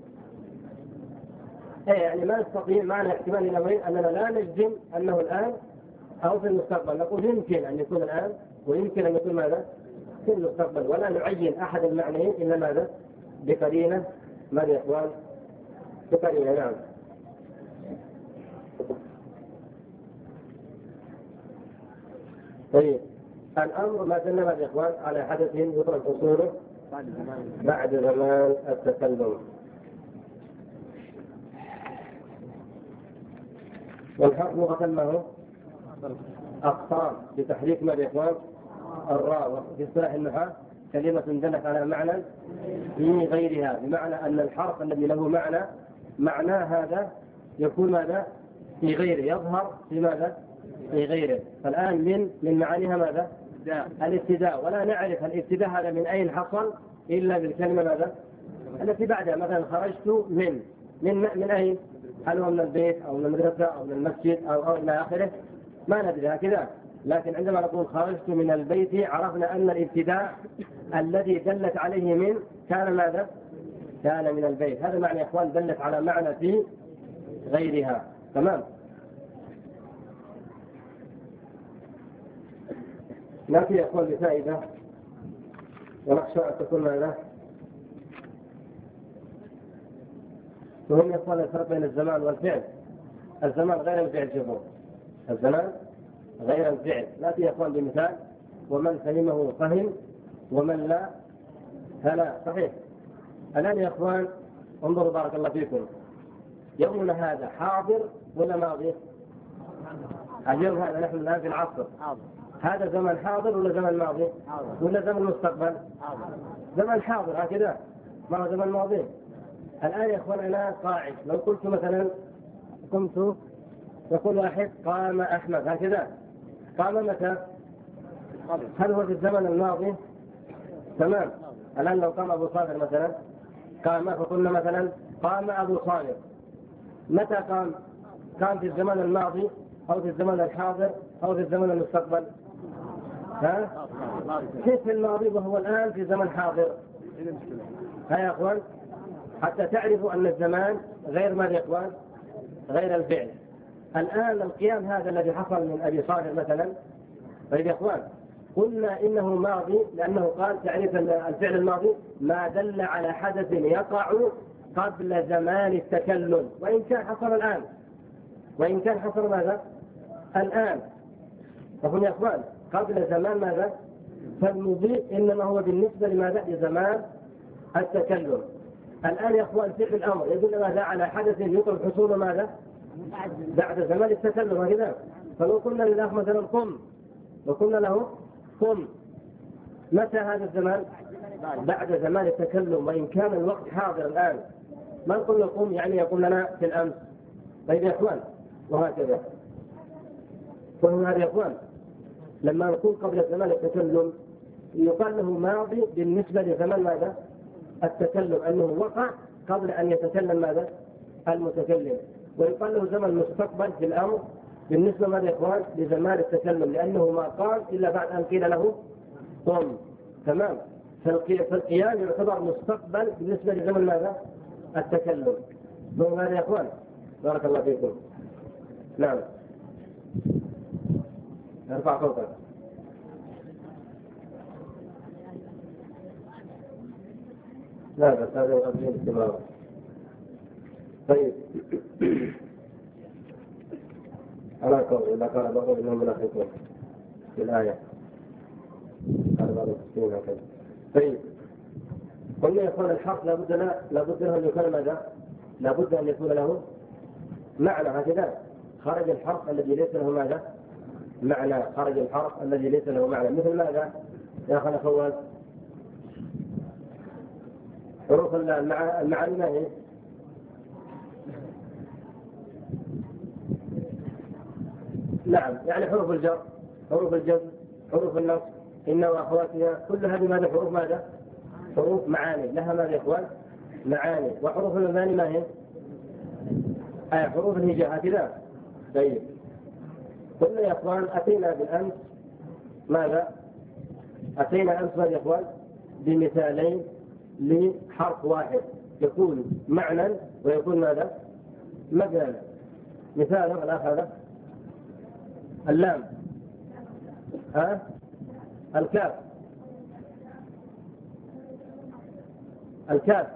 يعني ما نستطيع معنى احتمال للأمرين أننا لا نجزم أنه الآن أو في المستقبل، نقول يمكن أن يكون الآن ويمكن أن يكون ماذا؟ في المستقبل، ولا نعين أحد المعنيين إلا ماذا؟ بقرينة. ماذا يا إخوان؟ بقرينة. نعم. طيب الأمر ما دل يا إخوان على حدث يطلق حصوله بعد زمان التكلم. والحق لغة ما هو؟ أقسام بتحريك ما يا إخوان؟ الراء. في اصطلاح النحاة كلمة دلت على معنى في غيرها، بمعنى أن الحرف الذي له معنى هذا يكون ماذا؟ في غيره، يظهر في ماذا؟ في غيره. فالآن من معانيها ماذا؟ الابتداء، ولا نعرف الابتداء هذا من أين حصل إلا بالكلمة ماذا؟ التي بعدها. مثلا خرجت من أين؟ هل هو من البيت أو من المدرسة أو من المسجد أو إلى آخره؟ ما ندري هكذا. لكن عندما نقول خرجت من البيت عرفنا أن الابتداء الذي دلت عليه من كان ماذا؟ كان من البيت. هذا معنى يا إخوان دلت على معنى في غيرها. تمام. نأتي يا إخوان بفائدة ونخشى أن تكون ماذا؟ وهم يا إخوان الفرق بين الزمان والفعل. الزمان غير الفعل. شوفوا الزمان غير الفعل. نأتي يا إخوان بمثال ومن فهمه فهم ومن لا فلا. صحيح. الآن يا إخوان انظروا بارك الله فيكم، يومنا هذا حاضر ولا ماضي؟ اليوم هذا نحن الآن في العصر، هذا زمن حاضر ولا زمن ماضي؟ ولا زمن مستقبل؟ زمن حاضر هكذا، ما هو زمن ماضي. الآن يا إخوان أنا قاعد، لو قلت مثلا قمت يقول واحد قام أحمد هكذا، قام متى؟ هل هو في الزمن الماضي؟ تمام. الآن لو قام أبو صالح مثلا قام، فقلنا مثلا قام أبو صالح، متى قام؟ كان في الزمن الماضي أو في الزمن الحاضر أو في الزمن المستقبل؟ ها؟ كيف في الماضي وهو الآن في زمن حاضر؟ ها يا أخوان، حتى تعرفوا أن الزمان غير ماذا يا أخوان؟ غير الفعل. الآن القيام هذا الذي حصل من أبي صالح مثلا، طيب يا أخوان قلنا إنه ماضي لأنه قال تعريف الفعل الماضي ما دل على حدث يقع قبل زمان التكلم، وإن كان حصل الآن، وإن كان حصل ماذا؟ الآن. فهم يا أخوان قبل زمان ماذا؟ فالمضي إنما هو بالنسبة لماذا؟ لزمان التكلم. الآن يا أخوان فعل الأمر يدل ماذا؟ على حدث يطلب حصول ماذا؟ بعد زمان التكلم هكذا. فلو قلنا لله مثلا قم، وقلنا له قم، متى هذا الزمان؟ بعد زمان التكلم، وإن كان الوقت حاضر الآن. ما نقول له قم يعني يقول لنا في الأمس. طيب يا إخوان وهكذا. وهو هذا يا إخوان لما نقول قبل زمان التكلم يقال له ماضي بالنسبة لزمان ماذا؟ التكلم، أنه وقع قبل أن يتكلم ماذا؟ المتكلم. ويقال له زمن مستقبل في الأمر بالنسبة ماذا يا إخوان؟ لزمان التكلم، لأنه ما قام إلا بعد أن قيل له قم. تمام. فالقيام يعتبر مستقبل بالنسبة لزمن ماذا؟ التكلم. ماذا يا إخوان؟ بارك الله فيكم. نعم. ارفع صوتك. لا بس هذا يغذي استمرار. طيب على قول إذا قال بعض منهم منافقون في الآية قال بعض المسلمين هكذا. طيب قلنا يا إخوان الحق لابد له أن يكون ماذا؟ لابد أن يكون له معنى هكذا. خرج الحرف الذي ليس له ماذا؟ معنى. خرج الحرف الذي ليس له معنى. مثل ماذا يا أخوان فواز؟ حروف المعاني ما هي؟ نعم، يعني حروف الجر، حروف الجزم، حروف النصب، إن وأخواتها، كل هذه ماذا؟ حروف ماذا؟ حروف معاني، لها ماذا يا إخوان؟ معاني. وحروف المباني ما هي؟ حروف الهجاء هكذا. طيب قلنا يا إخوان أتينا بالأمس ماذا؟ أتينا أمس يا إخوان بمثالين لحرف واحد يكون معنى ويكون ماذا؟ مبنى. مثال الآخر اللام، الكاف، الكاف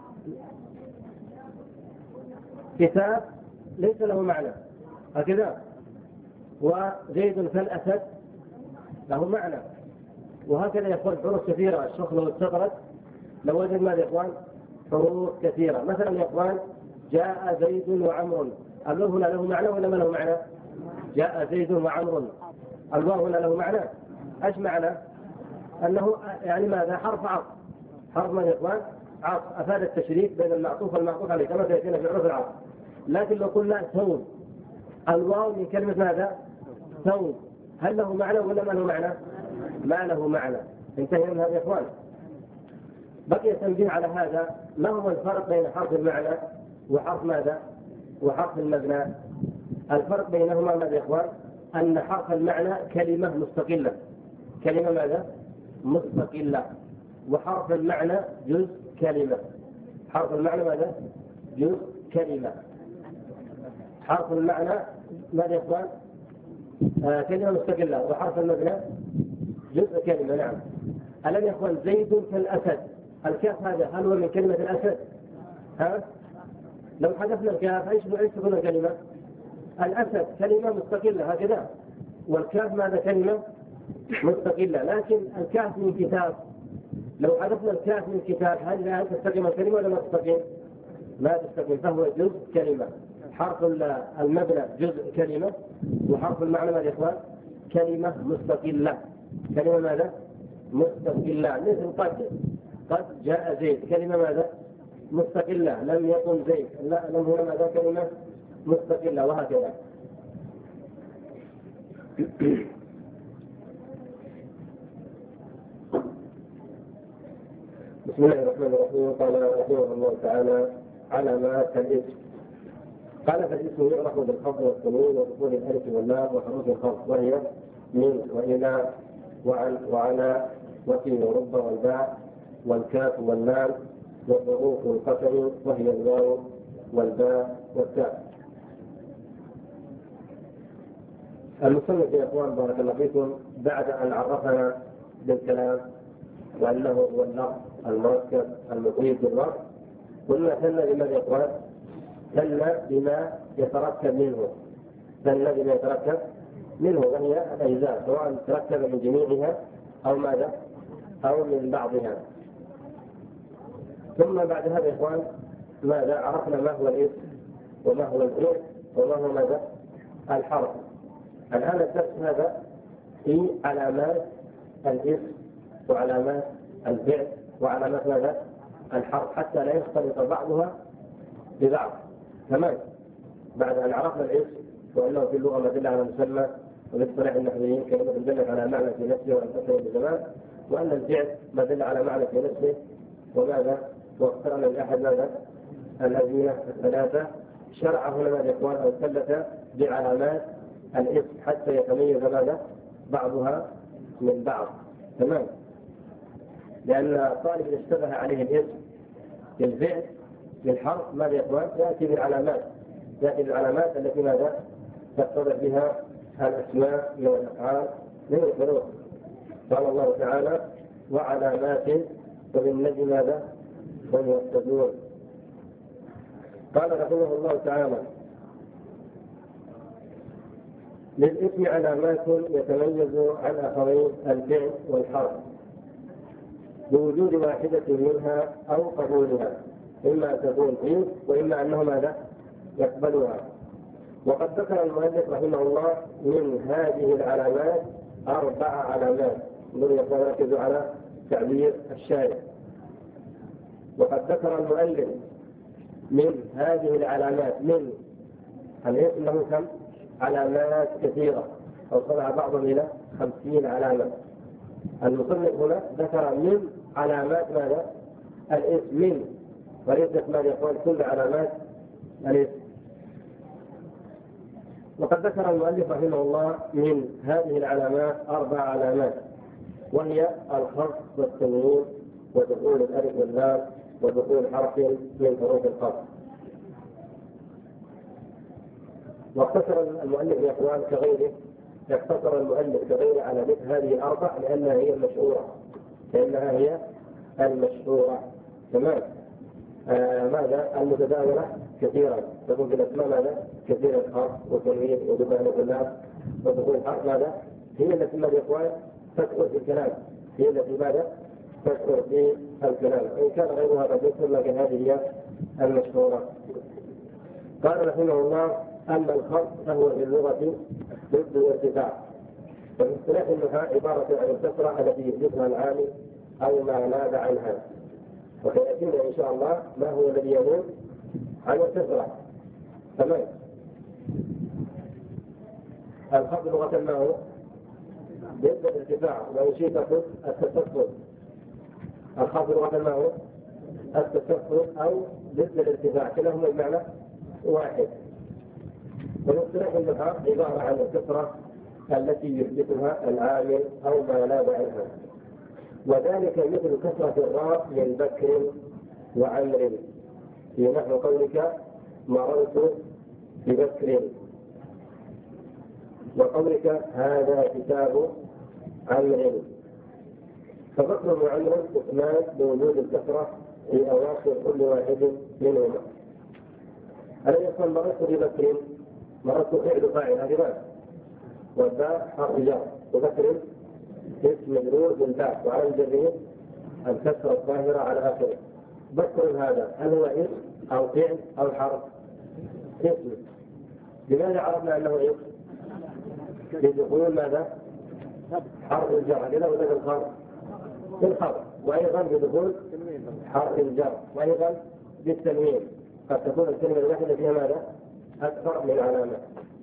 كتاب ليس له معنى هكذا، وزيد كالأسد له معنى، وهكذا يقول حروف كثيرة. الشيخ لو استغرق لو وجد ماذا يا إخوان؟ حروف كثيرة. مثلا يا إخوان جاء زيد وعمر، الواو هنا له معنى ولا ما له معنى؟ جاء زيد وعمر، الواو هنا له معنى. ايش معنى؟ انه يعني ماذا؟ حرف عطف. حرف ماذا يا إخوان؟ عطف، افاد التشريك بين المعطوف والمعطوف عليه كما سياتينا في عرف العطف. لكن لو قلنا ثوب، الواو من كلمة ماذا؟ ثوب، هل له معنى ولا ما له معنى؟ ما له معنى. انتهينا من هذا يا إخوان. بقي تنبيه على هذا، ما هو الفرق بين حرف المعنى وحرف ماذا؟ وحرف المبنى. الفرق بينهما ماذا يا إخوان؟ أن حرف المعنى كلمة مستقلة، كلمة ماذا؟ مستقلة، وحرف المعنى جزء كلمة. حرف المعنى ماذا؟ جزء كلمة. حرف المعنى ماذا يا إخوان؟ كلمة مستقلة، وحرف المبنى جزء كلمة. نعم. الآن يا إخوان زيد كالأسد، الكاف هذا هل هو من كلمة الأسد؟ لو حذفنا الكاف ايش تكون الكلمة؟ الأسد كلمة مستقلة هكذا، والكاف ماذا؟ كلمة مستقلة. لكن الكاف من كتاب، لو حذفنا الكاف من كتاب هل تستقيم الكلمة ولا ما تستقيم؟ ما تستقيم، فهو جزء كلمة. حرف المبنى جزء كلمة، وحرف المعنى ماذا يا إخوان؟ كلمة مستقلة. كلمة ماذا؟ مستقلة. مثل قد جاء زيد، كلمة ماذا؟ مستقلة. لم يقم زيد، لا، لم هنا ماذا؟ كلمة مستقلة، وهكذا. بسم الله الرحمن الرحيم. قال رحمه الله تعالى: علامات الاسم. قال: فالاسم يعرف بالخفض والسكون ودخول الالف واللام وحروف الخفض، وهي من والى وعن وعلى وفي ورب والباء والكاف واللام والحروف القسم، وهي الواو والباء والتاء. المصنف يا اخوان بارك الله فيكم بعد ان عرفنا بالكلام وانه هو اللفظ المركب المحيط باللفظ، قلنا ثنى بما يا اخوان؟ ثنى بما يتركب منه، ثنى بما يتركب منه، وهي الاجزاء سواء تركب من جميعها او ماذا؟ او من بعضها. ثم بعد هذا يا اخوان ماذا؟ عرفنا ما هو الاسم وما هو الفعل وما هو ماذا؟ الحرف. الآن الدرس هذا في علامات الاسم وعلامات الفعل وعلامات ماذا؟ الحرف، حتى لا يختلط بعضها ببعض. تمام. بعد أن عرفنا الاسم وأنه في اللغة ما دل على مسمى، وباصطلاح النحويين كلمة دلت على معنى في نفسه وأنفسه بزمان، وأن الفعل ما دل على معنى في نفسه وماذا؟ واقترن بأحد ماذا؟ الأزمنة الثلاثة. شرع هنا ماذا يا إخوان؟ أو ثبت بعلامات الاسم حتى يتميز ماذا؟ بعضها من بعض. تمام. لأن الطالب إذا اشتبه عليه الاسم بالفعل بالحرف ماذا يا إخوان؟ يأتي بالعلامات، يأتي بالعلامات التي ماذا؟ تتضح بها الأسماء من الأفعال من الحروف. قال الله تعالى: وعلامات وبالنجم ماذا؟ هم يهتدون. قال رحمه الله تعالى: للاسم علامات يتميز عن اخرين الفعل والحرف بوجود واحدة منها او قبولها، اما تكون فيه واما انه ماذا؟ يقبلها. وقد ذكر المؤلف رحمه الله من هذه العلامات 4 علامات. نركز على تعبير الشارع. وقد ذكر المؤلف من هذه العلامات من الاسم له كم؟ علامات كثيرة، أوصلها بعضهم إلى 50 علامة. المصنف هنا ذكر من علامات ماذا؟ الاسم، من، وليست ماذا يقول كل علامات الاسم. وقد ذكر المؤلف رحمه الله من هذه العلامات 4 علامات، وهي الخفض والتنوين ودخول الألف واللام ودخول حرف من حروف الخفض. واقتصر المؤلف يا اخوان كغيره، اقتصر المؤلف كغيره على مثل هذه الأربع لأنها هي المشهورة. تمام. ماذا؟ المتداولة كثيرا، تكون في الأسماء ماذا؟ كثير الحرف والتنوين ودخول الألف واللام ودخول الحرف ماذا؟ هي التي ماذا يا اخوان؟ تذكر في الكلام، هي التي ماذا؟ تذكر في الكلام، إن كان غيرها قد يذكر، لكن هذه هي المشهورة. قال رحمه الله: أما الخفض فهو في اللغة ضد الارتفاع، وفي اصطلاح النحاة عبارة عن الكسرة التي يحدثها العامل أو ما ناب عنها، وسيأتينا إن شاء الله ما هو الذي ينوب عن الكسرة. تمام. الخفض لغة ما هو؟ ضد الارتفاع، وإن شئت قلت التسفل. الخفض لغة ما هو؟ التسفل أو ضد الارتفاع، كلاهما المعنى واحد. ونصطلح النحاة عبارة عن الكسرة التي يحدثها العامل أو ما ناب عنها، وذلك مثل كسرة الراء من بكر وعمر، في نحو قولك مررت ببكر، وقولك هذا كتاب عمر. فبكر وعمر اسمان بوجود الكسرة في أواخر كل واحد منهما. ألم يقل مررت ببكر؟ مررت فعل فاعل، هذه والباء حرف جر، وبكر اسم مجرور بالباء، وعلى جره الكسرة الظاهرة على آخره. بكر هذا هل هو اسم أو فعل أو حرف؟ اسم. لماذا عرفنا أنه اسم؟ بدخول ماذا؟ حرف الجر. هذا ولا الخبر؟ بالخبر، وأيضا بدخول حرف الجر، وأيضا بالتنوين. قد تكون الكلمة الواحدة فيها ماذا؟ أكثر من علامة.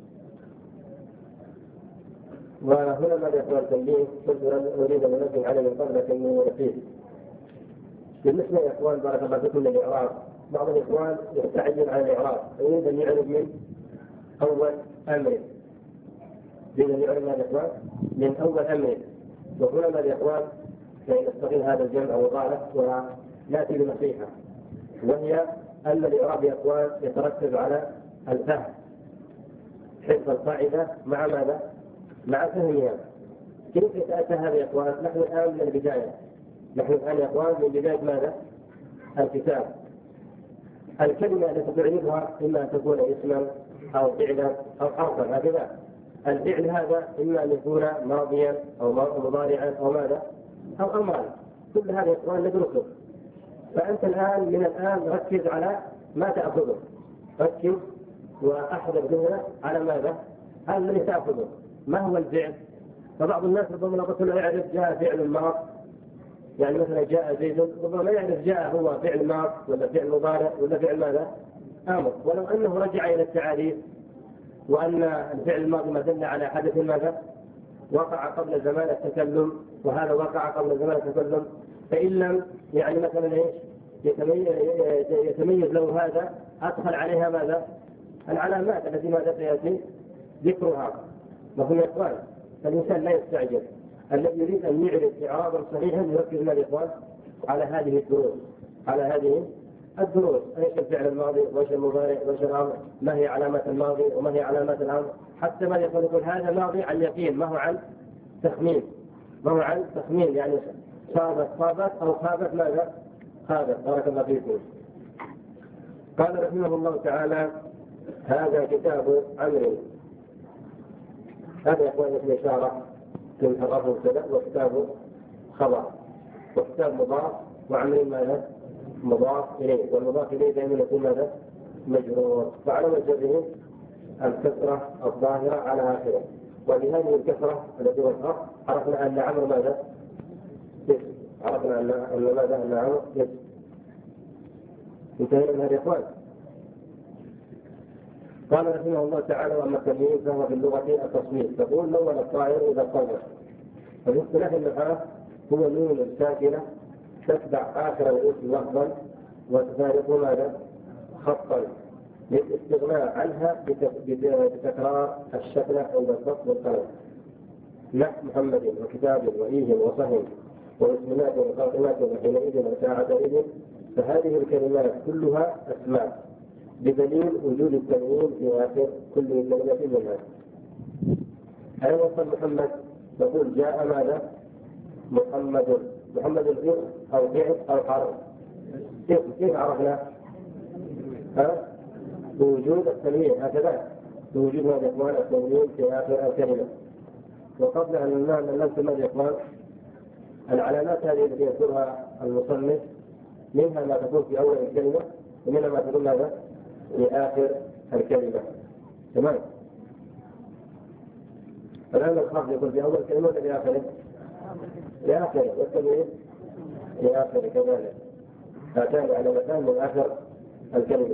وهنا ماذا يقول التنبيه؟ كنت أريد أن أنبه على من قبل أنه نسيت. بالنسبة يا إخوان بارك الله فيكم للإعراب، بعض الإخوان يستعجل على الإعراب، يريد أن يعرف من أول أمر. يريد أن يعرف ماذا يا إخوان؟ من أول أمر. وهنا ماذا يا إخوان؟ نستغل هذا الجمع وطالب ونأتي بنصيحة، وهي أن الإعراب يا إخوان يترتب على الفهم، حفظ القاعدة مع ماذا؟ مع فهمها. كيف يتأتى هذا يا إخوان؟ نحن الآن من البداية، نحن الآن يا إخوان من بداية ماذا؟ الكتاب. الكلمة التي تعرفها إما أن تكون اسما أو فعلا أو حرفا، هكذا. الفعل هذا إما أن يكون ماضيا أو مضارعا أو ماذا؟ أو أمرا. كل هذا يا إخوان ندرسه. فأنت الآن من الآن ركز على ما تأخذه، ركز وأحضر ذهنك على ماذا؟ هذا الذي تأخذه. ما هو الفعل؟ فبعض الناس ربما لو قلت له يعرف جاء فعل ماض، يعني مثلا جاء زيد، ربما لا يعرف جاء هو فعل ماض ولا فعل مضارع ولا فعل ماذا؟ امر. ولو انه رجع الى التعاريف وان الفعل الماضي ما دل على حدث ماذا؟ وقع قبل زمان التكلم، وهذا وقع قبل زمان التكلم، فان لم يعني مثلا ايش؟ يتميز له هذا، ادخل عليها ماذا؟ العلامات التي ماذا سياتي ذكرها. وهم يا اخوان فالانسان لا يستعجل، الذي يريد ان يعرف اعرابا صحيحا يركز مع الاخوان على هذه الدروس، على هذه الدروس. ايش الفعل الماضي وايش المضارع وايش الامر، ما هي علامات الماضي وما هي علامات الامر، حتى ما يقول هذا ماضي عن يقين، ما هو عن تخمين، ما هو عن تخمين، يعني صابت او خابت ماذا؟ خابت. بارك الله فيكم. قال رحمه الله تعالى: هذا كتاب عمرو. هذا يا اخوان اسم اشاره من حرف مبتدا، وكتاب خبر، وكتاب مضاف، وعمل ماذا؟ مضاف اليه، والمضاف اليه دائما يكون ماذا؟ مجرور، وعلامة جره الكسره الظاهره على اخره. ولهذه الكسره التي هو الحرف عرفنا ان عمرو ماذا؟ اسم. عرفنا ان ماذا؟ ان عمرو اسم. انتهينا من هذا يا اخوان. قال رحمه الله تعالى: واما التمييز فهو في اللغه التصميم، تقول لون الطائر اذا صور. وفي اصطلاح النحاة هو نون ساكنه تتبع اخر الاسم لفظا وتفارق ماذا؟ خطا. للاستغناء عنها بتكرار الشكل عند الضبط والقلم. نحو محمد وكتاب وإيه وصهن واسمنات وخاتمات وحينئذ وساعتئذ، فهذه الكلمات كلها أسماء بدليل وجود التنوين في آخر كل كلمة منها. أين وصل محمد؟ نقول جاء ماذا؟ محمد الاسم أو فعل أو حرف. كيف عرفنا؟ بوجود التنوين، هكذا بوجود هذا الإخوان التنوين في آخر الكلمة. وقبل أن ننسى ماذا الإخوان، العلامات هذه التي يذكرها المصنف منها ما تكون في أول الكلمة ومنها ما تكون ماذا؟ في آخر الكلمة. تمام؟ فالآن الخفض يكون في أول الكلمة ولا في آخره؟ في آخره، والتنوين في آخره كذلك. هاتان علامتان من آخر الكلمة.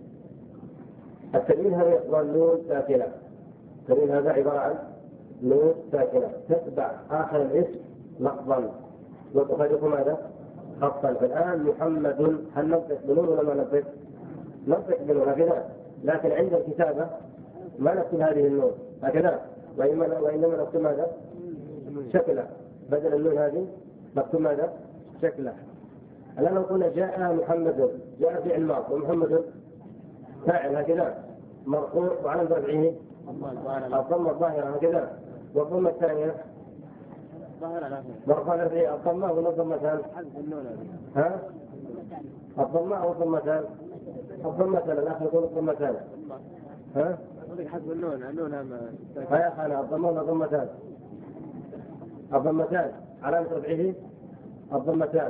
التنوين هذا يقال نون ساكنة. التنوين هذا عبارة عن نون ساكنة تتبع آخر الاسم لفظا وتخرج ماذا؟ خطا. فالآن محمد هل نطق بنون ولا ما نطق؟ نطق بنون هكذا، لكن عند الكتابة ما نكتب هذه النون هكذا، وإنما نكتب ماذا؟ شكلة. بدل النون هذه نكتب ماذا؟ شكلة. الآن لو قلنا جاء محمد، جاء فعل ماضي ومحمد فاعل هكذا مرفوع وعلى رفعه الضمة الظاهرة هكذا، والضمة الثانية مرفوع رفعه الضمة ولا الضمتان؟ ها؟ الضمة أو الضمتان؟ الضمتان. الآخر يقول الضمتان. ها؟ حسب اللون يا أخي الضمة ولا الضمتان؟ الضمتان علامة رفعه الضمتان،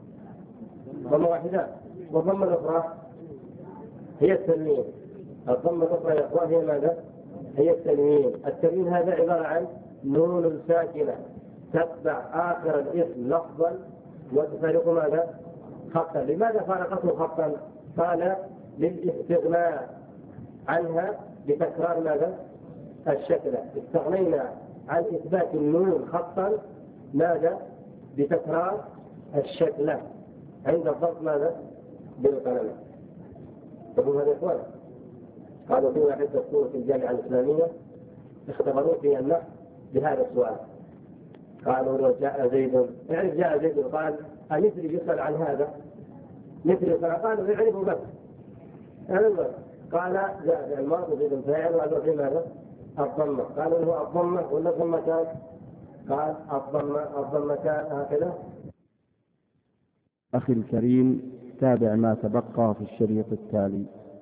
ضمة واحدة، والضمة الأخرى هي التنوين. الضمة الأخرى يا إخوان هي ماذا؟ هي التنوين. التنوين هذا عبارة عن نون ساكنة تتبع آخر الاسم لفظا وتفارق ماذا؟ خطا. لماذا فارقته خطا؟ قال للاستغناء عنها بتكرار ماذا؟ الشكل. استغنينا عن إثبات النون خطا ماذا؟ بتكرار الشكل عند الضبط ماذا؟ بالقلم. تقول هذا إخوان قالوا في واحد دكتور في الجامعة الإسلامية اختبروا في النحو بهذا السؤال، قالوا لو جاء زيد، يعني جاء زيد قال أمثل يسأل عن هذا؟ مثل يسأل، قالوا يعرفوا بس قال جاء الماضي زيد فاعل وقالوا في ماذا؟ الضمة. قالوا له الضمة ولا الضمتان؟ قال الضمتان هكذا. أخي الكريم، تابع ما تبقى في الشريط التالي.